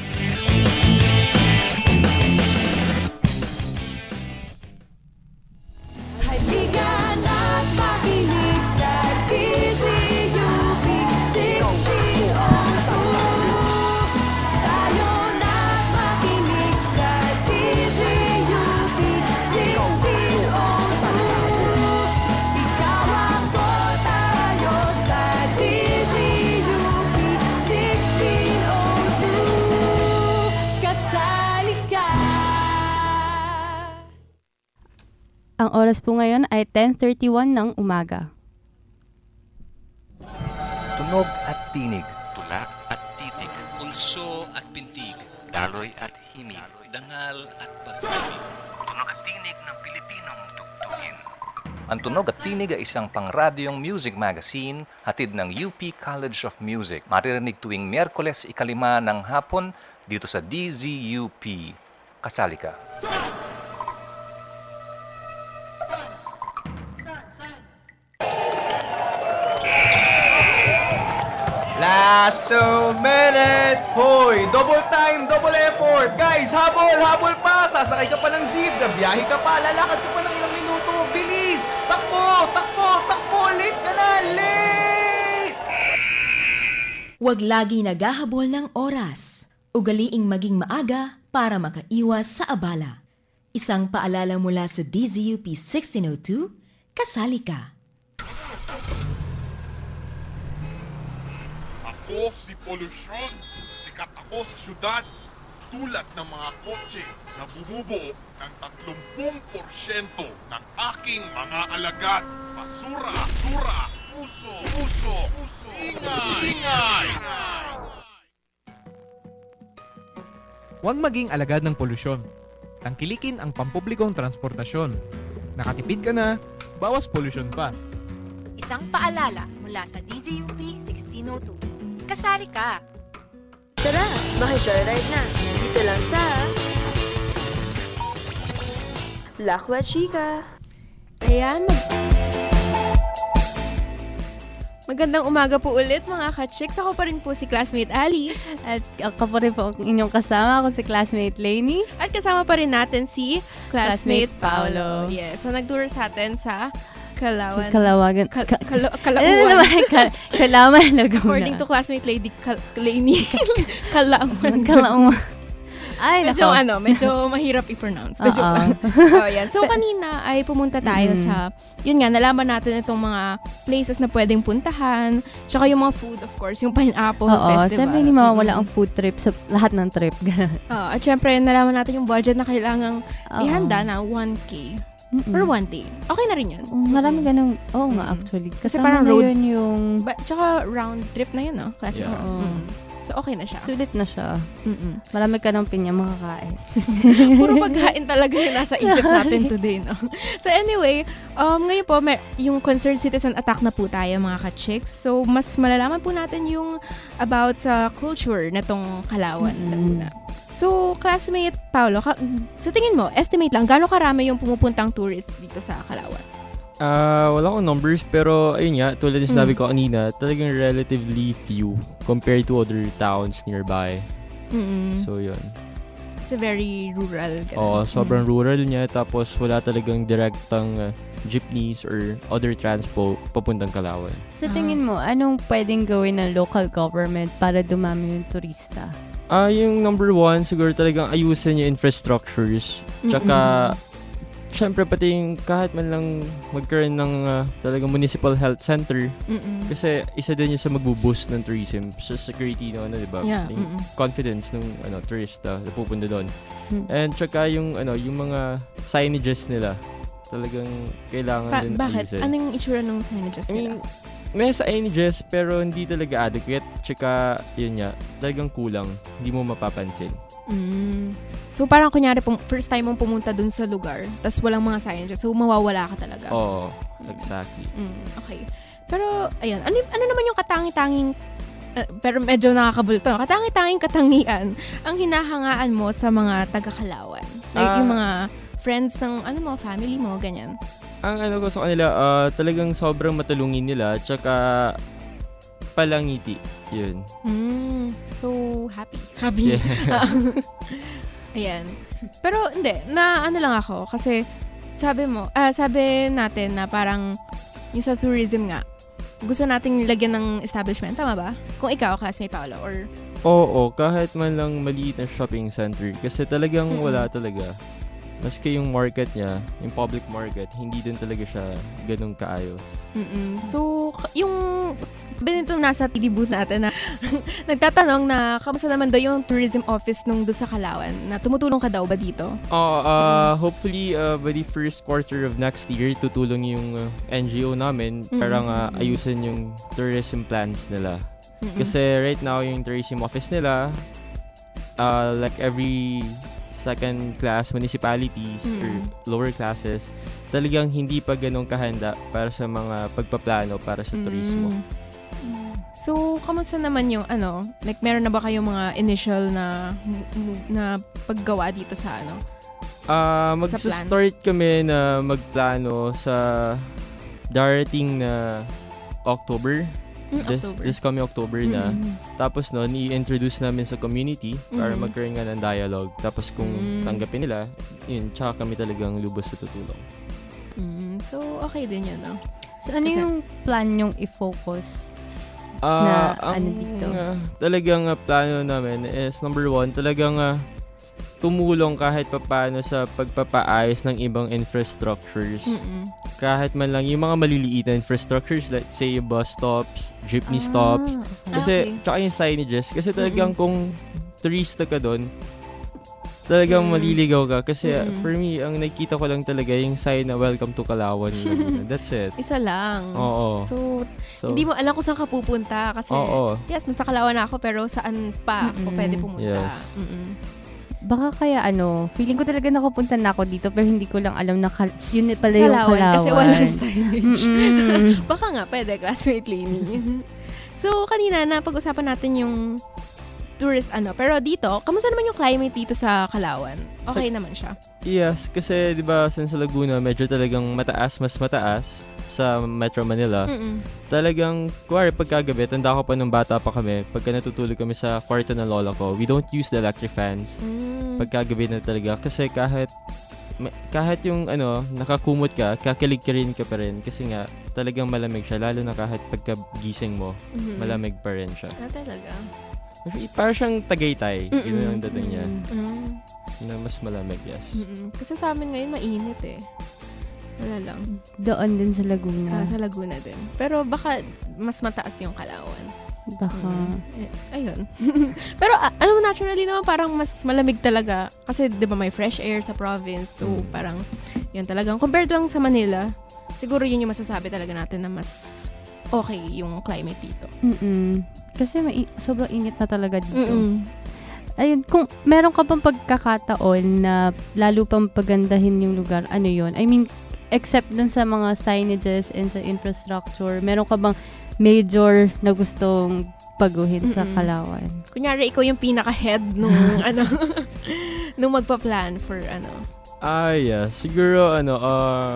Ang oras po ngayon ay ten thirty-one ng umaga. Tunog at tinig. Tulak at titig. Pulso at pintig. Daloy at himig. Dangal at pag-ibig. Tunog at tinig ng Pilipinong tugtugin. Ang Tunog at Tinig ay isang pangradyong music magazine hatid ng U P College of Music. Maririnig tuwing Miyerkules ikalima ng hapon dito sa D Z U P. Kasali ka. Last two minutes! Hoy, double time, double effort! Guys, habol, habol pa! Sasakay ka pa ng jeep, gabiyahe ka pa, lalakad ka pa ng ilang minuto. Bilis! Takbo! Takbo! Takbo! Late ka na! Late! Huwag lagi naghahabol ng oras. Ugaliing maging maaga para makaiwas sa abala. Isang paalala mula sa D Z U P sixteen oh two, kasali ka. Ako si Polusyon. Sikat ako sa syudad. Tulad ng mga kotse na bumubuo ng thirty porsyento ng aking mga alagad. Basura, basura, uso, uso, uso. Ingay, ingay. Huwag maging alagad ng polusyon. Tangkilikin ang pampublikong transportasyon. Nakatipid ka na, bawas polusyon pa. Isang paalala mula sa D Z U P sixteen oh two. Kasali ka! Tara, maki-joyride na. Dito lang sa Lakwa Chika. Ayan. Magandang umaga po ulit mga ka-chicks. Ako pa rin po si classmate Ali. At ako pa rin po ang inyong kasama. Ako si classmate Lainey. At kasama pa rin natin si classmate, Classmate Paolo. Yes. So nag-tour sa atin sa Kalawan. Kalawagan. Kal- kal- Kalauan. Ano naman? Ka- Kalaman, Laguna. According to classmate lady Kal- Lainey. Kalauan. Kalauan. Ay, medyo nako. ano, medyo mahirap i-pronounce. Medyo pa. Oh, yan. So kanina ay pumunta tayo mm. sa, yun nga, nalaman natin itong mga places na pwedeng puntahan. Tsaka yung mga food, of course, yung Pineapple Oo, Festival. Oo, syempre hindi mawawala ang food trip sa lahat ng trip. Oo, at syempre nalaman natin yung budget na kailangang ihanda na one K. Mm-mm. Per one day. Okay na rin yun. Marami ganun. Oo oh, nga, actually. Kasi Kasama parang na road. Yun yung... Ba, tsaka round trip na yun, no? Classic. Yeah. Mm. So, okay na siya. Sulit na siya. Mm-mm. Marami ka ng pinya makakain. Puro pagkain talaga yung nasa isip natin today, no? So, anyway, um, ngayon po, may, yung concerned citizen attack na po tayo, mga ka-chicks. So, mas malalaman po natin yung about sa culture na tong Kalawan, mm-hmm. Laguna. So, classmate Paolo, ka, sa tingin mo, estimate lang, gaano karami yung pumupuntang tourists dito sa Kalawan? Ah, uh, wala akong numbers pero ayun nga, tulad ng sinabi mm. ko kanina, talagang relatively few compared to other towns nearby. Mm-hmm. So, yun. It's very rural. Oo, sobrang mm-hmm. rural niya tapos wala talagang direktang uh, jeepneys or other transpo papuntang Kalawan. Sa tingin mo, anong pwedeng gawin ng local government para dumami yung turista? Ah, uh, yung number one, siguro talagang ayusin yung infrastructures. Tsaka, mm-hmm. syempre pati yung kahit man lang magkaroon ng uh, talagang municipal health center. Mm-mm. Kasi isa din yun sa magbo-boost ng tourism. Sa security, no, ano, diba? Yeah. Yung confidence ng ano, tourista na pupunta doon. Mm-hmm. And tsaka yung, ano, yung mga signages nila. Talagang kailangan pa- din bakit? ayusin. Anong itsura ng signages I mean, nila? may signages pero hindi talaga adequate. Tsaka, yun nga, talagang kulang. Hindi mo mapapansin. Mm. So, parang kunyari, pum- first time mong pumunta dun sa lugar, tas walang mga signages, so mawawala ka talaga. Oo, exactly. Mm, okay. Pero, ayun, ano, ano naman yung katangi-tanging, uh, pero medyo nakakabulto, katangi-tanging katangian ang hinahangaan mo sa mga taga-Kalawan? Like, Uh, yung mga friends ng, ano mo, family mo, ganyan. Ang ano ko sa kanila, uh, talagang sobrang matulungin nila. Tsaka, Palangiti. Yun. Mm, so, happy. Happy. Yeah. Ayan. Pero, hindi. Na ano lang ako. Kasi, sabi mo, ah, sabi natin na parang yung sa tourism nga, gusto nating lagyan ng establishment. Tama ba? Kung ikaw, classmate Paolo, or... Oo, kahit man lang maliit na shopping center. Kasi talagang Mm-mm. wala talaga. Maski yung market niya, yung public market, hindi din talaga siya ganun kaayos. Mm-mm. So, k- yung Benito nasa T V booth natin na nagtatanong na kamusta naman daw yung tourism office nung doon sa Calauan, na tumutulong ka daw ba dito? Oh, uh, hopefully uh, by the first quarter of next year, tutulong yung uh, N G O namin Mm-mm. para nga ayusin yung tourism plans nila. Mm-mm. Kasi right now, yung tourism office nila, uh, like every second class municipalities Mm. or lower classes, talagang hindi pa ganun kahanda para sa mga pagpaplano para sa turismo. So, kamusta naman yung ano, like meron na ba kayong mga initial na na paggawa dito sa ano? Ah, Sa mag-start kami na magplano sa darating na October. Mm, this, October. this coming October na. Mm. Tapos noon, i-introduce namin sa community para Mhm. magkaroon nga ng dialogue. Tapos kung Mm. tanggapin nila, yun, tsaka kami talagang lubos sa tutulong. Mm, so, okay din yun, no? So, ano Kasi- yung plan yung i-focus? Ah, na ang ano dito? ah, talagang ah, plano namin is number one, talagang ah, tumulong kahit papaano sa pagpapaayos ng ibang infrastructures. Mm-mm. Kahit man lang yung mga maliliit na infrastructures, let's say yung bus stops, jeepney Ah, stops. Kasi, okay. tsaka yung signages. Kasi talagang kung turista ka doon, talagang Mm. maliligaw ka. Kasi ah, Mm-mm. for me, ang nakikita ko lang talaga yung sign na welcome to Calauan. Laguna. That's it. Isa lang. Oo. So, So, hindi mo alam kung saan ka pupunta kasi Oo. yes, nasa Calauan na ako pero saan pa ako Mm-mm. pwede pumunta. Yes. Mm-mm. Baka kaya ano, feeling ko talaga nakapunta na ako dito pero hindi ko lang alam na kal- yun pala yung Calauan. Kasi walang signage. Mm-mm. Baka nga, pwede, classmate Lainey. So, kanina, napag-usapan natin yung tourist ano. Pero dito, kamusta naman yung climate dito sa Calauan? Okay Sa- naman siya. Yes, kasi 'di ba sa Laguna medyo talagang mataas, mas mataas sa Metro Manila. Mm-mm. Talagang kuwari pagkagabi, tanda ko pa nung bata pa kami, pagka natutulog kami sa kwarto ng lola ko, we don't use the electric fans. Mm. Pagkagabi na talaga kasi kahit ma- kahit yung ano, nakakumot ka, kakilig ka rin ka pa rin kasi nga talagang malamig siya lalo na kahit pagkagising mo, Mhm. malamig pa rin siya. Ah, talaga? Parang siyang Tagaytay, Mm-mm. yun ang dating niya. Mm. Na mas malamig, yes. Mm-mm. Kasi sa amin ngayon, mainit eh. Wala lang. Doon din sa Laguna. Ah, sa Laguna din. Pero baka mas mataas yung Calauan. Baka. Eh, ayun. Pero ah, alam mo, naturally naman parang mas malamig talaga. Kasi di ba may fresh air sa province. So parang yun talagang. Compared lang sa Manila, siguro yun yung masasabi talaga natin na mas okay yung climate dito. Mm-mm. Kasi mai- sobrang init na talaga dito. Mm-mm. Ayun, kung meron ka pang pagkakataon na lalo pang pagandahin yung lugar, ano yun? I mean, except dun sa mga signages and sa infrastructure, meron ka bang major na gustong baguhin sa Mm-mm. Calauan? Kunyari, ikaw yung pinaka-head nung ano, nung magpa-plan for ano. Ah, yeah. Siguro, ano, uh,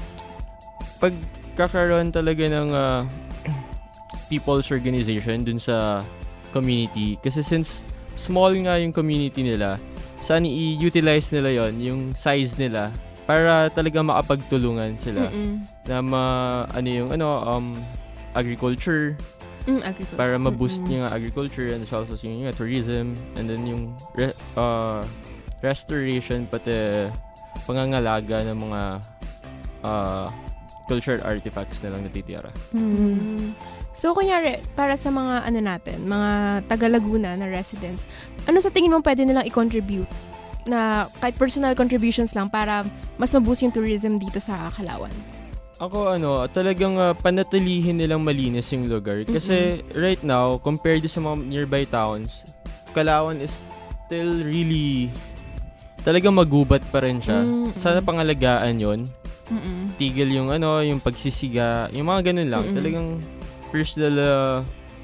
pagkakaroon talaga ng uh, people's organization dun sa community. Kasi since small nga yung community nila, saan i-utilize nila yon yung size nila, para talaga makapagtulungan sila. Mm-mm. Na ma, ano yung, ano, um, agriculture, Mm, agriculture. para ma-boost Mm-mm. niya nga agriculture and also yung nga, tourism, and then yung re- uh, restoration pati pangangalaga ng mga uh, cultural artifacts na lang natitira. Mm. So, kunyari, para sa mga ano natin, mga taga-Laguna na residents, ano sa tingin mo pwede nilang i-contribute na kahit personal contributions lang para mas ma-boost yung tourism dito sa Calauan? Ako ano, talagang uh, panatilihin nilang malinis yung lugar. Kasi right now, compared to sa mga nearby towns, Calauan is still really, talagang magubat pa rin siya. Mm-mm. Sana pangalagaan yon. Mm-mm. Tigil yung ano, yung pagsisiga, yung mga ganun lang. Mm-mm. Talagang personal uh,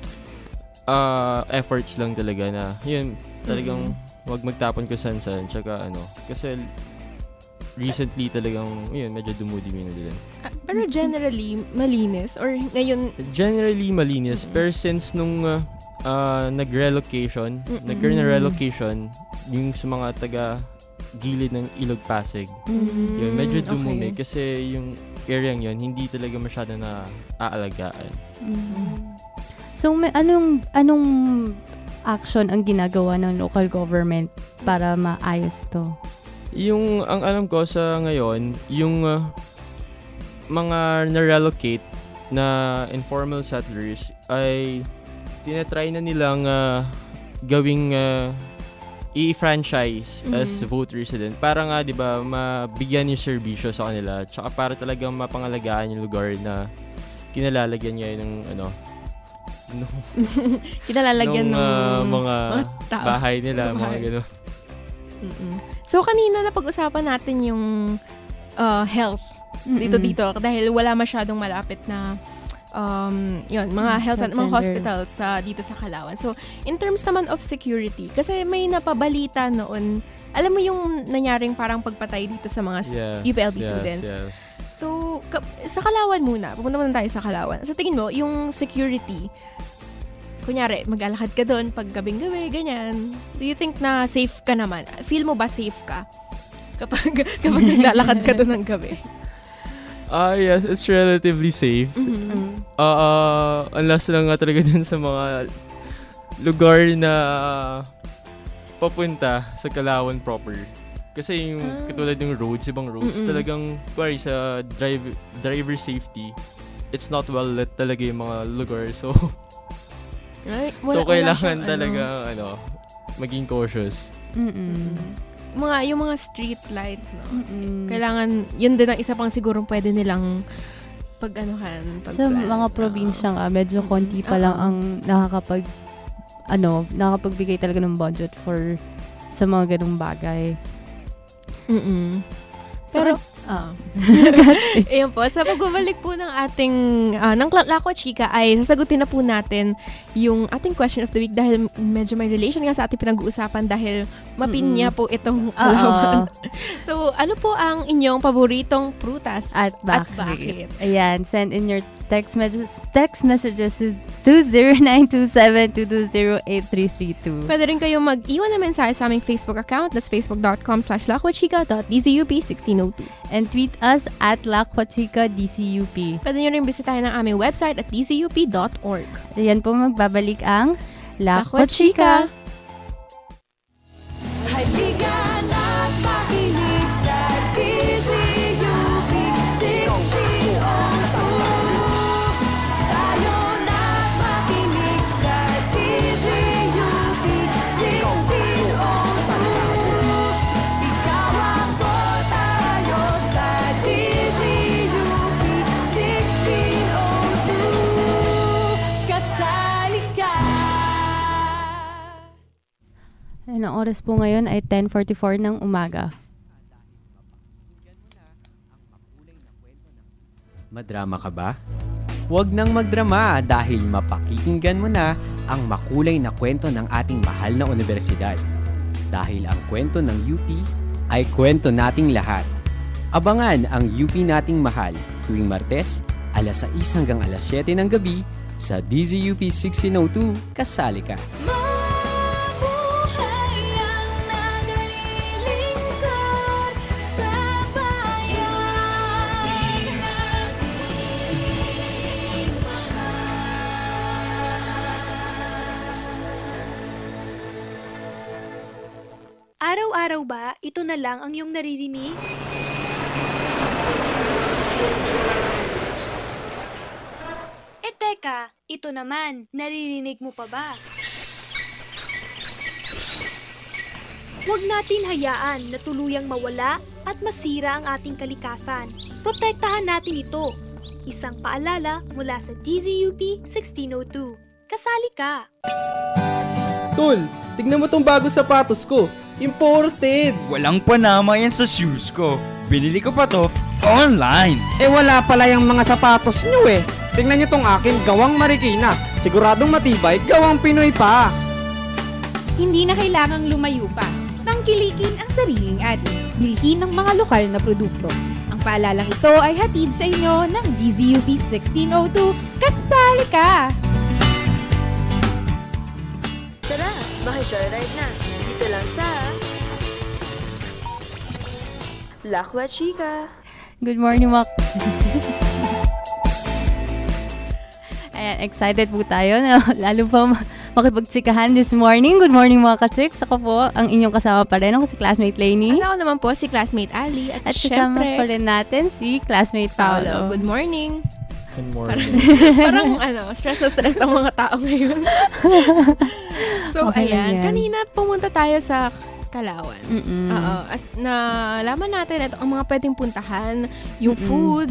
uh, efforts lang talaga na, yun, talagang wag magtapon kung saan-saan. Tsaka ano, kasi recently talagang, yun, medyo dumudumi na din. Ah, pero generally, malinis? Or ngayon... Generally, malinis. Mm-hmm. Pero since nung uh, uh, nag-relocation, mm-hmm. nagkaroon na relocation, yung sa mga taga gilid ng Ilog Pasig, mm-hmm. yun, medyo dumumi. Okay. Kasi yung area yun, hindi talaga masyado na aalagaan. Mm-hmm. So, may anong, anong action ang ginagawa ng local government para maayos to? Yung, ang alam ko sa ngayon, yung uh, mga na-relocate na informal settlers ay tinatry na nilang uh, gawing uh, i-franchise mm-hmm. as vote resident para nga 'di ba mabigyan yung serbisyo sa kanila tsaka para talagang mapangalagaan yung lugar na kinalalagyan ngayon ng ano no, kinalalagyan ng uh, mga, mga bahay nila bahay. Mga gano'n. Mm-mm. So kanina na pag-usapan natin yung uh, health dito Mm-mm. dito dahil wala masyadong malapit na Um, yun, mga health, health mga hospitals sa uh, dito sa Calauan. So, in terms naman of security, kasi may napabalita noon, alam mo yung nangyaring parang pagpatay dito sa mga yes, U P L B yes, students. Yes. So, ka- sa Calauan muna, pupunta muna tayo sa Calauan. Sa tingin mo, yung security, kunyari, mag-alakad ka doon pag gabing-gabi, ganyan. Do you think na safe ka naman? Feel mo ba safe ka kapag, kapag naglalakad ka doon ng gabi? Ah, uh, yes, it's relatively safe. Mm-hmm. Uh, uh, unless lang nga talaga dun sa mga lugar na papunta sa Calauan proper. Kasi yung ah. katulad yung roads, ibang roads, Mm-mm. talagang pari sa drive, driver safety, it's not well lit talaga yung mga lugar. So, right. Wala, so kailangan talaga ano, maging cautious. Mm-mm. Mga yung mga street lights, no. Mm-mm. Kailangan yun din ang isa pang siguro pwede nilang pag-anuhan, pag sa mga probinsya nga medyo konti pa uh-huh. lang ang nakakapag ano, nakapagbigay talaga ng budget for sa mga ganung bagay. Mm. Pero ah. Ayun po, sa pagbabalik po ng ating uh, ng Lakwa Chika ay sasagutin na po natin yung ating question of the week dahil medyo may relation nga sa ating pinag-uusapan dahil mapinya mm-hmm. po itong Calauan. So, ano po ang inyong paboritong prutas at bakit? At bakit? Ayan, send in your text messages text messages to zero nine two seven two two zero eight three three two. Pwede rin kayong mag-iwan na mensahe sa aming Facebook account, that's facebook.com slash lakwachika.dzup1602. And tweet us at lakwachika.dzup. Pwede nyo rin bisitahin ang aming website at d z u p dot org. Ayan po, magbabalik ang Lakwa Chika. Halika na't makinig sa D Z U P sixteen oh two. Tayo na't makinig sa D Z U P sixteen oh two. Ikaw ako, tayo sa D Z U P sixteen oh two. Kasali ka. Ang oras po ngayon ay ten forty-four ng umaga. Madrama ka ba? Huwag nang magdrama dahil mapakikinggan mo na ang makulay na kwento ng ating mahal na universidad. Dahil ang kwento ng U P ay kwento nating lahat. Abangan ang U P nating mahal tuwing Martes, alas sais hanggang alas siyete ng gabi sa D Z U P sixteen oh two. Kasali ka! Araw-araw ba, ito na lang ang iyong naririnig? Eh teka, ito naman, naririnig mo pa ba? Huwag natin hayaan na tuluyang mawala at masira ang ating kalikasan. Protektahan natin ito. Isang paalala mula sa D Z U P sixteen oh two. Kasali ka! Tol, tignan mo tong bago sapatos ko. Imported! Walang panama yan sa shoes ko. Binili ko pa to online. Eh wala pala yung mga sapatos nyo eh. Tingnan nyo tong akin, gawang Marikina. Siguradong matibay, gawang Pinoy pa. Hindi na kailangang lumayo pa. Tangkilikin ang sariling atin. Bilhin ng mga lokal na produkto. Ang paalalang ito ay hatid sa inyo ng D Z U P sixteen oh two. Kasali ka! Tara, maki-joyride na. Dito lang sa Lakwa Chika. Good morning, mga... Ayan, excited po tayo na lalo pa makipagtsikahan this morning. Good morning, mga ka-chicks. Ako po, ang inyong kasama pa rin. Ako si classmate Lainey. At ako naman po, si classmate Ali. At, At syempre, kasama pa rin natin si classmate Paolo. Good morning. Good morning. Parang, parang ano, stress na stress ng mga tao ngayon. So, Okay ayan. yan. Kanina pumunta tayo sa Kalawan. Mm-mm. Oo. As, na laman natin ito ang mga pwedeng puntahan, yung Mm-mm. food,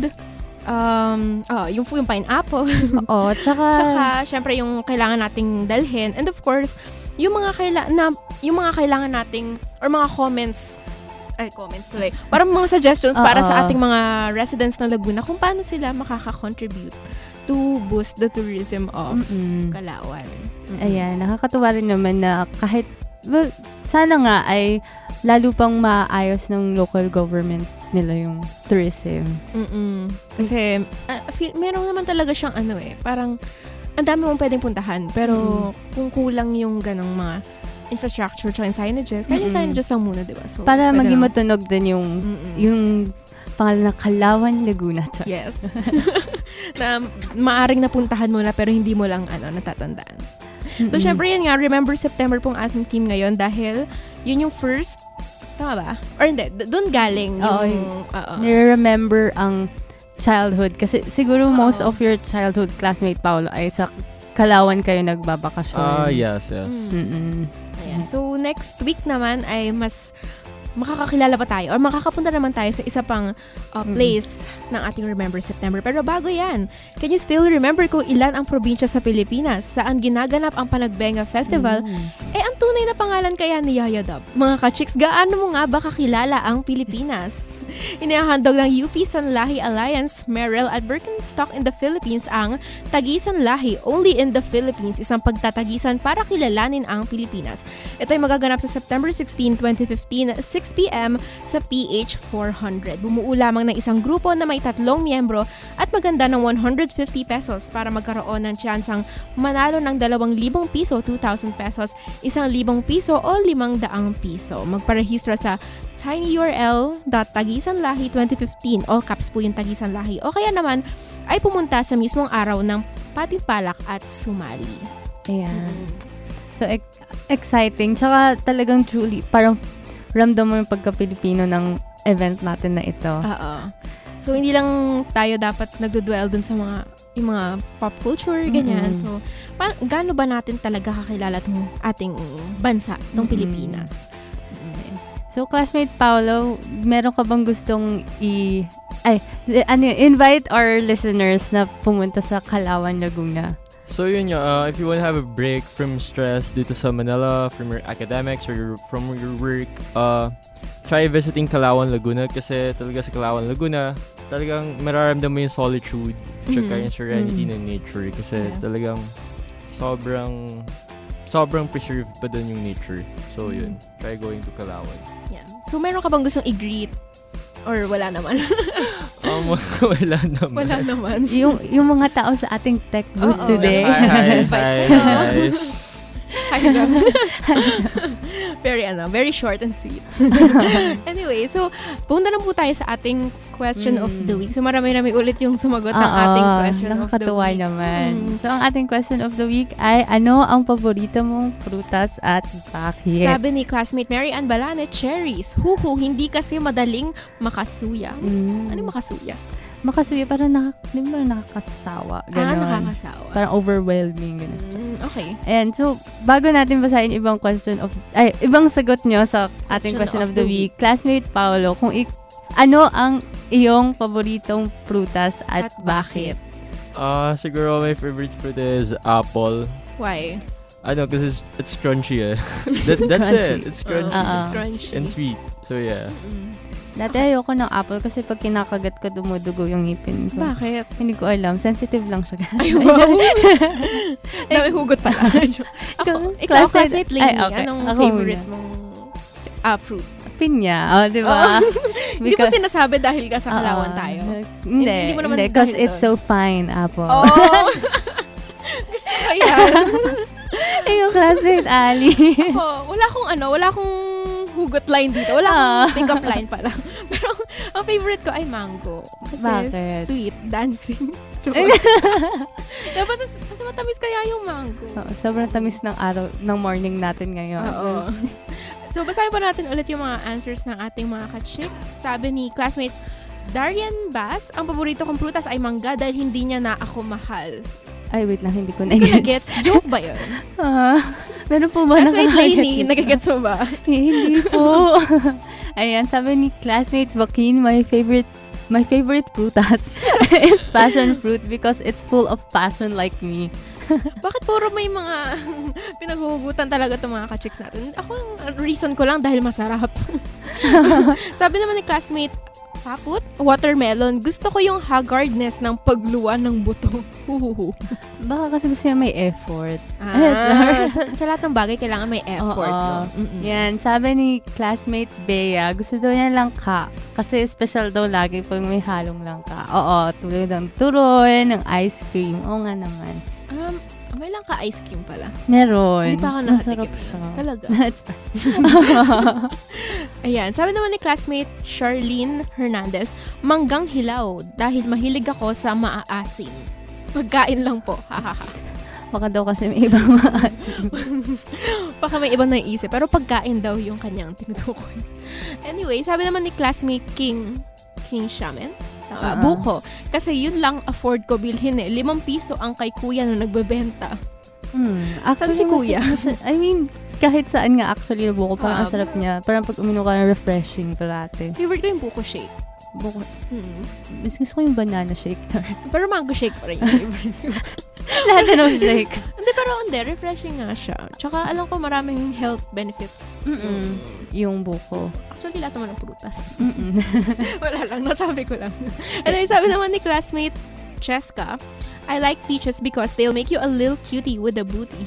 um, oh, yung food, yung pineapple. Oo, tsaka... Tsaka, syempre, yung kailangan nating dalhin. And of course, yung mga kailangan na, yung mga kailangan nating, or mga comments, ay, comments tuloy. Parang mga suggestions para Oo. sa ating mga residents ng Laguna kung paano sila makaka-contribute to boost the tourism of Mm-mm. Kalawan. Ayan, nakakatuwa rin naman na kahit, well, sana nga ay lalo pang maayos ng local government nila yung tourism. Mm-mm. Kasi, uh, feel, meron naman talaga siyang ano eh, parang, ang dami mong pwedeng puntahan, pero kung kulang yung ganong mga infrastructure tsaka yung signages, kaya yung Mm-mm. signages lang muna, diba? So, Para pwede maging lang. matunog din yung, Mm-mm. yung pangalan na Kalawan, Laguna. Tsaka. Yes. Na maaring napuntahan mo na pero hindi mo lang ano natatandaan. So, Mm-mm. syempre yan nga, remember September pong ating team ngayon dahil yun yung first, tama ba? Or hindi, d- doon galing yung, Oo, oo. nire-remember ang childhood. Kasi siguro most of your childhood classmate, Paolo, ay sa Kalawan kayo nagbabakasyon. Ah, yes, yes. Mm-mm. Ayan. So, next week naman ay mas makakakilala pa tayo or makakapunta naman tayo sa isa pang uh, place ng ating Remember September. Pero bago yan, can you still remember kung ilan ang probinsya sa Pilipinas saan ginaganap ang Panagbenga Festival? Eh, ang tunay na pangalan kaya ni Yaya Dub? Mga ka-chicks, gaano mo nga ba kakilala ang Pilipinas? Inihahandog ng U P Sanlahi Alliance, Merrill at Birkenstock in the Philippines ang Tagisan Lahi Only in the Philippines, isang pagtatagisan para kilalanin ang Pilipinas. Ito ay magaganap sa September sixteenth, twenty fifteen, six p.m. sa P H four hundred. Bumuo lamang ng isang grupo na may tatlong miyembro at maganda ng one hundred fifty pesos para magkaroon ng tsansang manalo ng dalawang libong piso, two thousand pesos, isang libong piso o limang daang piso. Magparehistro sa tinyurl.tagisanlahi twenty fifteen, all caps po yung Tagisanlahi, o kaya naman ay pumunta sa mismong araw ng Patimpalak at sumali. Ayan. So, ex- exciting. Tsaka talagang truly, parang ramdam mo yung pagka-Pilipino ng event natin na ito. Oo. So, hindi lang tayo dapat nagdudwell dun sa mga, yung mga pop culture, ganyan. Mm-mm. So, pa- gaano ba natin talaga kakilala itong ating bansa, itong Mm-mm. Pilipinas? So, classmate Paolo, meron ka bang gustong i... Ay, ano yun, invite our listeners na pumunta sa Kalawan, Laguna? So yun nga, uh, if you want to have a break from stress dito sa Manila, from your academics or your, from your work, uh, try visiting Kalawan, Laguna kasi talaga sa Kalawan, Laguna, talagang mararamdam mo yung solitude tsaka Mhm. yung serenity Mhm. ng nature kasi Yeah. talagang sobrang sobrang preserved pa dun yung nature. So yun, try going to Kalawan. Yeah. So, meron ka bang gustong i-greet? Or wala naman? Um, wala naman. Wala naman. yung, yung mga tao sa ating tech booth Oo. today. Hi, hi, Invite hi, sa'yo. guys. Hi, Dub. Very, ano, very short and sweet. Anyway, so, punta na po tayo sa ating question Mm. of the week. So, marami-rami ulit yung sumagot ng Oo, ating question of the nakakatuwa week. naman. Mm. So, ang ating question of the week ay, ano ang paborito mong prutas at bakit? Sabi ni classmate Mary Ann Balane, cherries. Huhu, hindi kasi madaling makasuya. Mm. Ano yung makasuya? Makasuya, parang nakak- di ba nakakasawa? Ah, Ganon. nakakasawa. Parang overwhelming. Ganun. Mm, okay. And so, bago natin basahin ibang question of, ay, ibang sagot nyo sa ating question, of, the week, classmate Paolo, kung ik- ano ang iyong paboritong prutas at, At bakit? Uh, siguro my favorite fruit is apple. Why? I know, because it's, it's crunchy eh. That, that's Crunchy. it. It's crunchy. Uh, it's crunchy. And sweet. So yeah. Mm. Dati ayoko ng apple kasi pag kinakagat ko, dumudugo yung ngipin ko. Bakit? Hindi ko alam. Sensitive lang siya. Ay, wow. Dami hugot pala. Ako, ikaw, classmate Lainey, Ay, okay. anong Ako favorite muna. mong Ah, fruit. Pinya, oh, di ba? Hindi po sinasabi dahil ka sa Kalawan tayo. Hindi, Hindi mo naman hindi. Because dahil it's doon. so fine, apple. Oh! Gusto ko yan. Eh, yung classmate, Ali. Ako, wala akong ano, wala akong hugot line dito. Wala akong pick-up line pala. Pero, ang favorite ko ay mango. Kasi Bakit? sweet, dancing. Tapos, kasi matamis kaya yung mango. Oh, sobrang tamis ng araw, ng morning natin ngayon. Oo. So, basahin pa natin ulit yung mga answers ng ating mga ka-chicks. Sabi ni classmate Darian Bass, ang paborito kong prutas ay mangga dahil hindi niya na ako mahal. Ay, wait lang, hindi ko Hindi ko na-gets. na-gets. Joke ba yun? Ah, meron po ba Classmate nakaka-gets Lainey, dito? nagigets mo ba? Hindi po. Ayan, sabi ni classmate Joaquin, my favorite my favorite prutas is passion fruit because it's full of passion like me. Bakit puro may mga pinaghuhugutan talaga itong mga ka-chicks natin? Ako, ang reason ko lang dahil masarap. Sabi naman ni classmate Paput, watermelon. Gusto ko yung haggardness ng pagluwa ng buto. Huhuhu. Baka kasi gusto niya may effort. Ah, sa, sa lahat ng bagay, kailangan may effort. Oo. No? Yan, sabi ni classmate Bea, gusto daw niya langka. Kasi special daw lagi pag may halong langka. Oo, tulad ng turon, ng ice cream. Oo nga naman. Um, may langka ice cream pala. Meron. Hindi pa ako Masarap nakatikim. siya. Talaga. Ayan, sabi naman ni classmate Charlene Hernandez, manggang hilaw dahil mahilig ako sa maaasim. Pagkain lang po. Hahaha. Baka daw kasi may ibang maasim. Baka may ibang naiisip. Pero pagkain daw yung kanyang tinutukoy. Anyway, sabi naman ni classmate King King Shaman, uh, Uh-huh. buko. Kasi yun lang afford ko bilhin eh. Limang piso ang kay kuya na nagbebenta. Hmm. Saan si kuya? Mas, I mean, kahit saan nga actually na buko, parang Ah, ang sarap niya. Parang pag uminom ka ng refreshing parate. Favorite ko yung buko shake. Buko. Hmm. Mas gusto ko yung banana shake. Pero mango shake pa rin yung favorite ko. Lahat na ng shake. Hindi, pero hindi. Refreshing nga siya. Tsaka alam ko maraming health benefits. Mm-mm. Yung buko. Actually, lahat naman ng prutas. Mm-mm. Wala lang. Nasabi ko lang. Anyway, sabi naman ni classmate Cheska, I like peaches because they'll make you a little cutie with a booty.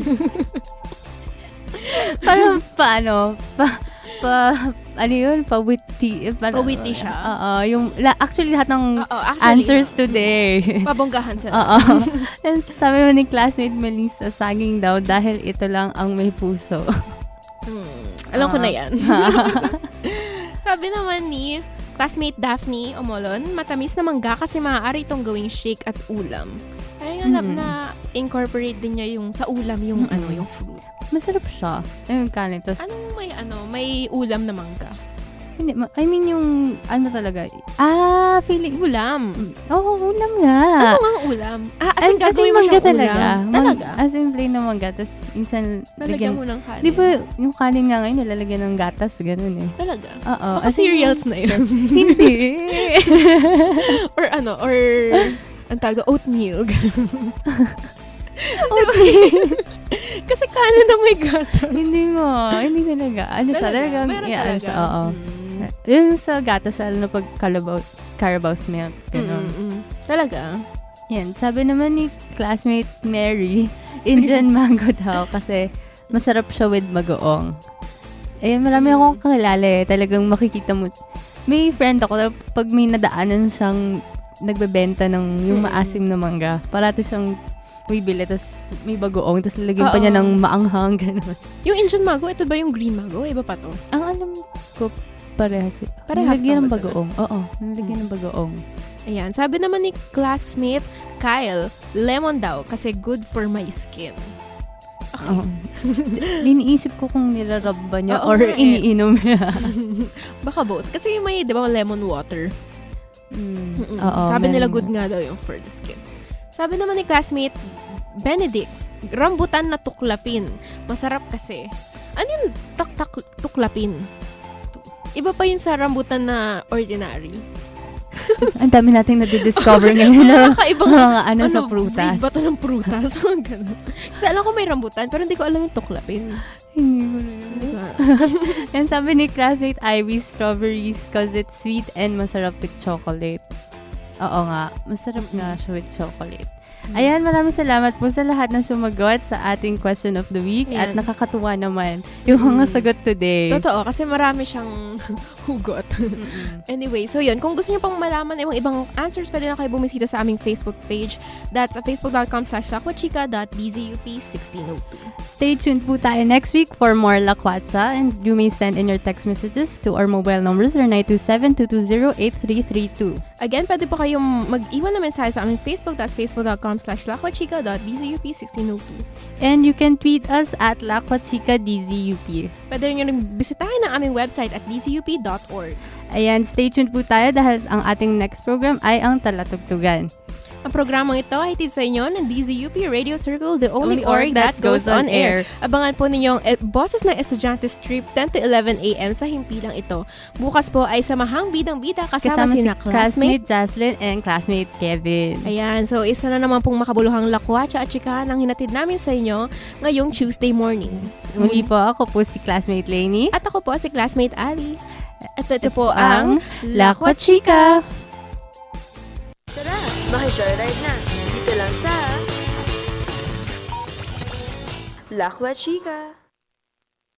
Parang paano? Pa, pa, ano yun? Pa-witty. Pa, Pa-witty siya? Oo. Yung, la, actually, lahat ng Oo, actually, answers today. Pabonggahan sila. Oo. And sabi mo ni classmate Melissa, saging daw dahil ito lang ang may puso. Hmm, alam ko Ah. na yan. Sabi naman ni classmate Daphne Omolon, matamis na mangga kasi maaari itong gawing shake at ulam. Kaya nga Mm. na incorporate din niya yung sa ulam yung Mm-mm. ano yung fruit. Masarap siya. Ayun, kanin. Tapos, Anong may ano, may ulam na mangga? hindi, ma- I mean yung, ano talaga, ah, feeling, Ulam. Oo, oh, ulam nga. Ano nga ang ulam? Ah, as in As- as gagawin in mo mangga siyang talaga. ulam? Mang- Talaga? As in plain na mangga. Tapos, minsan, Lalagyan mo ng kanin. Di ba, yung kanin nga ngayon, nilalagyan ng gatas, ganun eh. Talaga? Oo. Baka as in- cereals na yun. Hindi. Or ano, or ang tawag, oatmeal. Oatmeal. Kasi kanin na may gatas. Hindi mo. Hindi talaga. Ano siya? Talaga? Talagang, Meron yeah, ano talaga? siya, oo. Mm. Yung sa gatas, lalo na pag Carabaw, Carabaw's milk. Ganun. Mm-mm. Talaga? Yan. Sabi naman ni classmate Mary, Indian mango daw kasi masarap siya with bagoong. Ayun, marami akong kakilala eh. Talagang makikita mo. May friend ako, na pag may nadaanan siyang nagbebenta ng yung Mm. maasim na mangga, parati siyang bibili, tapos may bagoong, tapos lalagyan pa Oo. niya ng maanghang, gano'n. Yung Indian mango, ito ba yung green mango? Iba pa to? Ang alam ko, parehas. Parehas Nilagyan lang ng ba sila? bagoong. Oo, nilagyan ng bagoong. Ayan, sabi naman ni classmate Kyle, lemon daw kasi good for my skin. Oo. Iniisip ko kung nirarab ba niya Oo or nga eh. iniinom niya. Baka both. Kasi may, di ba, lemon water. Mm. Mm-mm. Oo, Sabi nila meron good nga daw yung for the skin. Sabi naman ni classmate Benedict, rambutan na tuklapin. Masarap kasi. Ano yung tak-tak tuklapin? Iba pa yun sa rambutan na ordinary. Ang dami nating nadidiscover ngayon na Kakaibang mga ano, sa prutas. breed ba to ng prutas? Ganun. Kasi alam ko may rambutan, pero hindi ko alam yung tuklapin. Hindi ko rin. Yan sabi ni classmate Ivy, strawberries cause it's sweet and masarap with chocolate. Oo nga, masarap nga siya with chocolate. Ayan, maraming salamat po sa lahat ng sumagot sa ating question of the week. Ayan. At nakakatuwa naman yung mga Mm. sagot today. Totoo, kasi marami siyang hugot. Anyway, so yun. Kung gusto niyo pang malaman yung ibang answers, pwede na kayo bumisita sa aming Facebook page. That's facebook.com slash lakwachika.dzup1602. Stay tuned po tayo next week for more Lakwacha, and you may send in your text messages to our mobile numbers zero nine two seven, two two zero, eight three three two. Again, pwede po kayong mag-iwan na mensahe sa aming Facebook. That's facebook.com slash lakwachika.dzup1602. And you can tweet us at lakwachika.dzup. Pwede rin nyo bisitahin ang aming website at d z u p dot org. Ayan, stay tuned po tayo dahil ang ating next program ay ang Talatugtugan. Ang programang ito ay hatid sa inyo ng D Z U P Radio Circle, the only, Only org that goes on air. air. Abangan po ninyong eh, Boses ng Estudyante Strip ten to eleven a m sa himpilang ito. Bukas po ay samahang bidang-bida kasama, Kasama si sina classmate Jaslyn and classmate Kevin. Ayan, so isa na naman pong makabuluhang lakwacha at chikahan ang hinatid namin sa inyo ngayong Tuesday morning. Muli po, ako po si classmate Lainey. At ako po si classmate Ali. At ito Ito po po ang ang Lakwa Chika. Tara, maki-joyride na. Dito lang sa Lakwa Chika.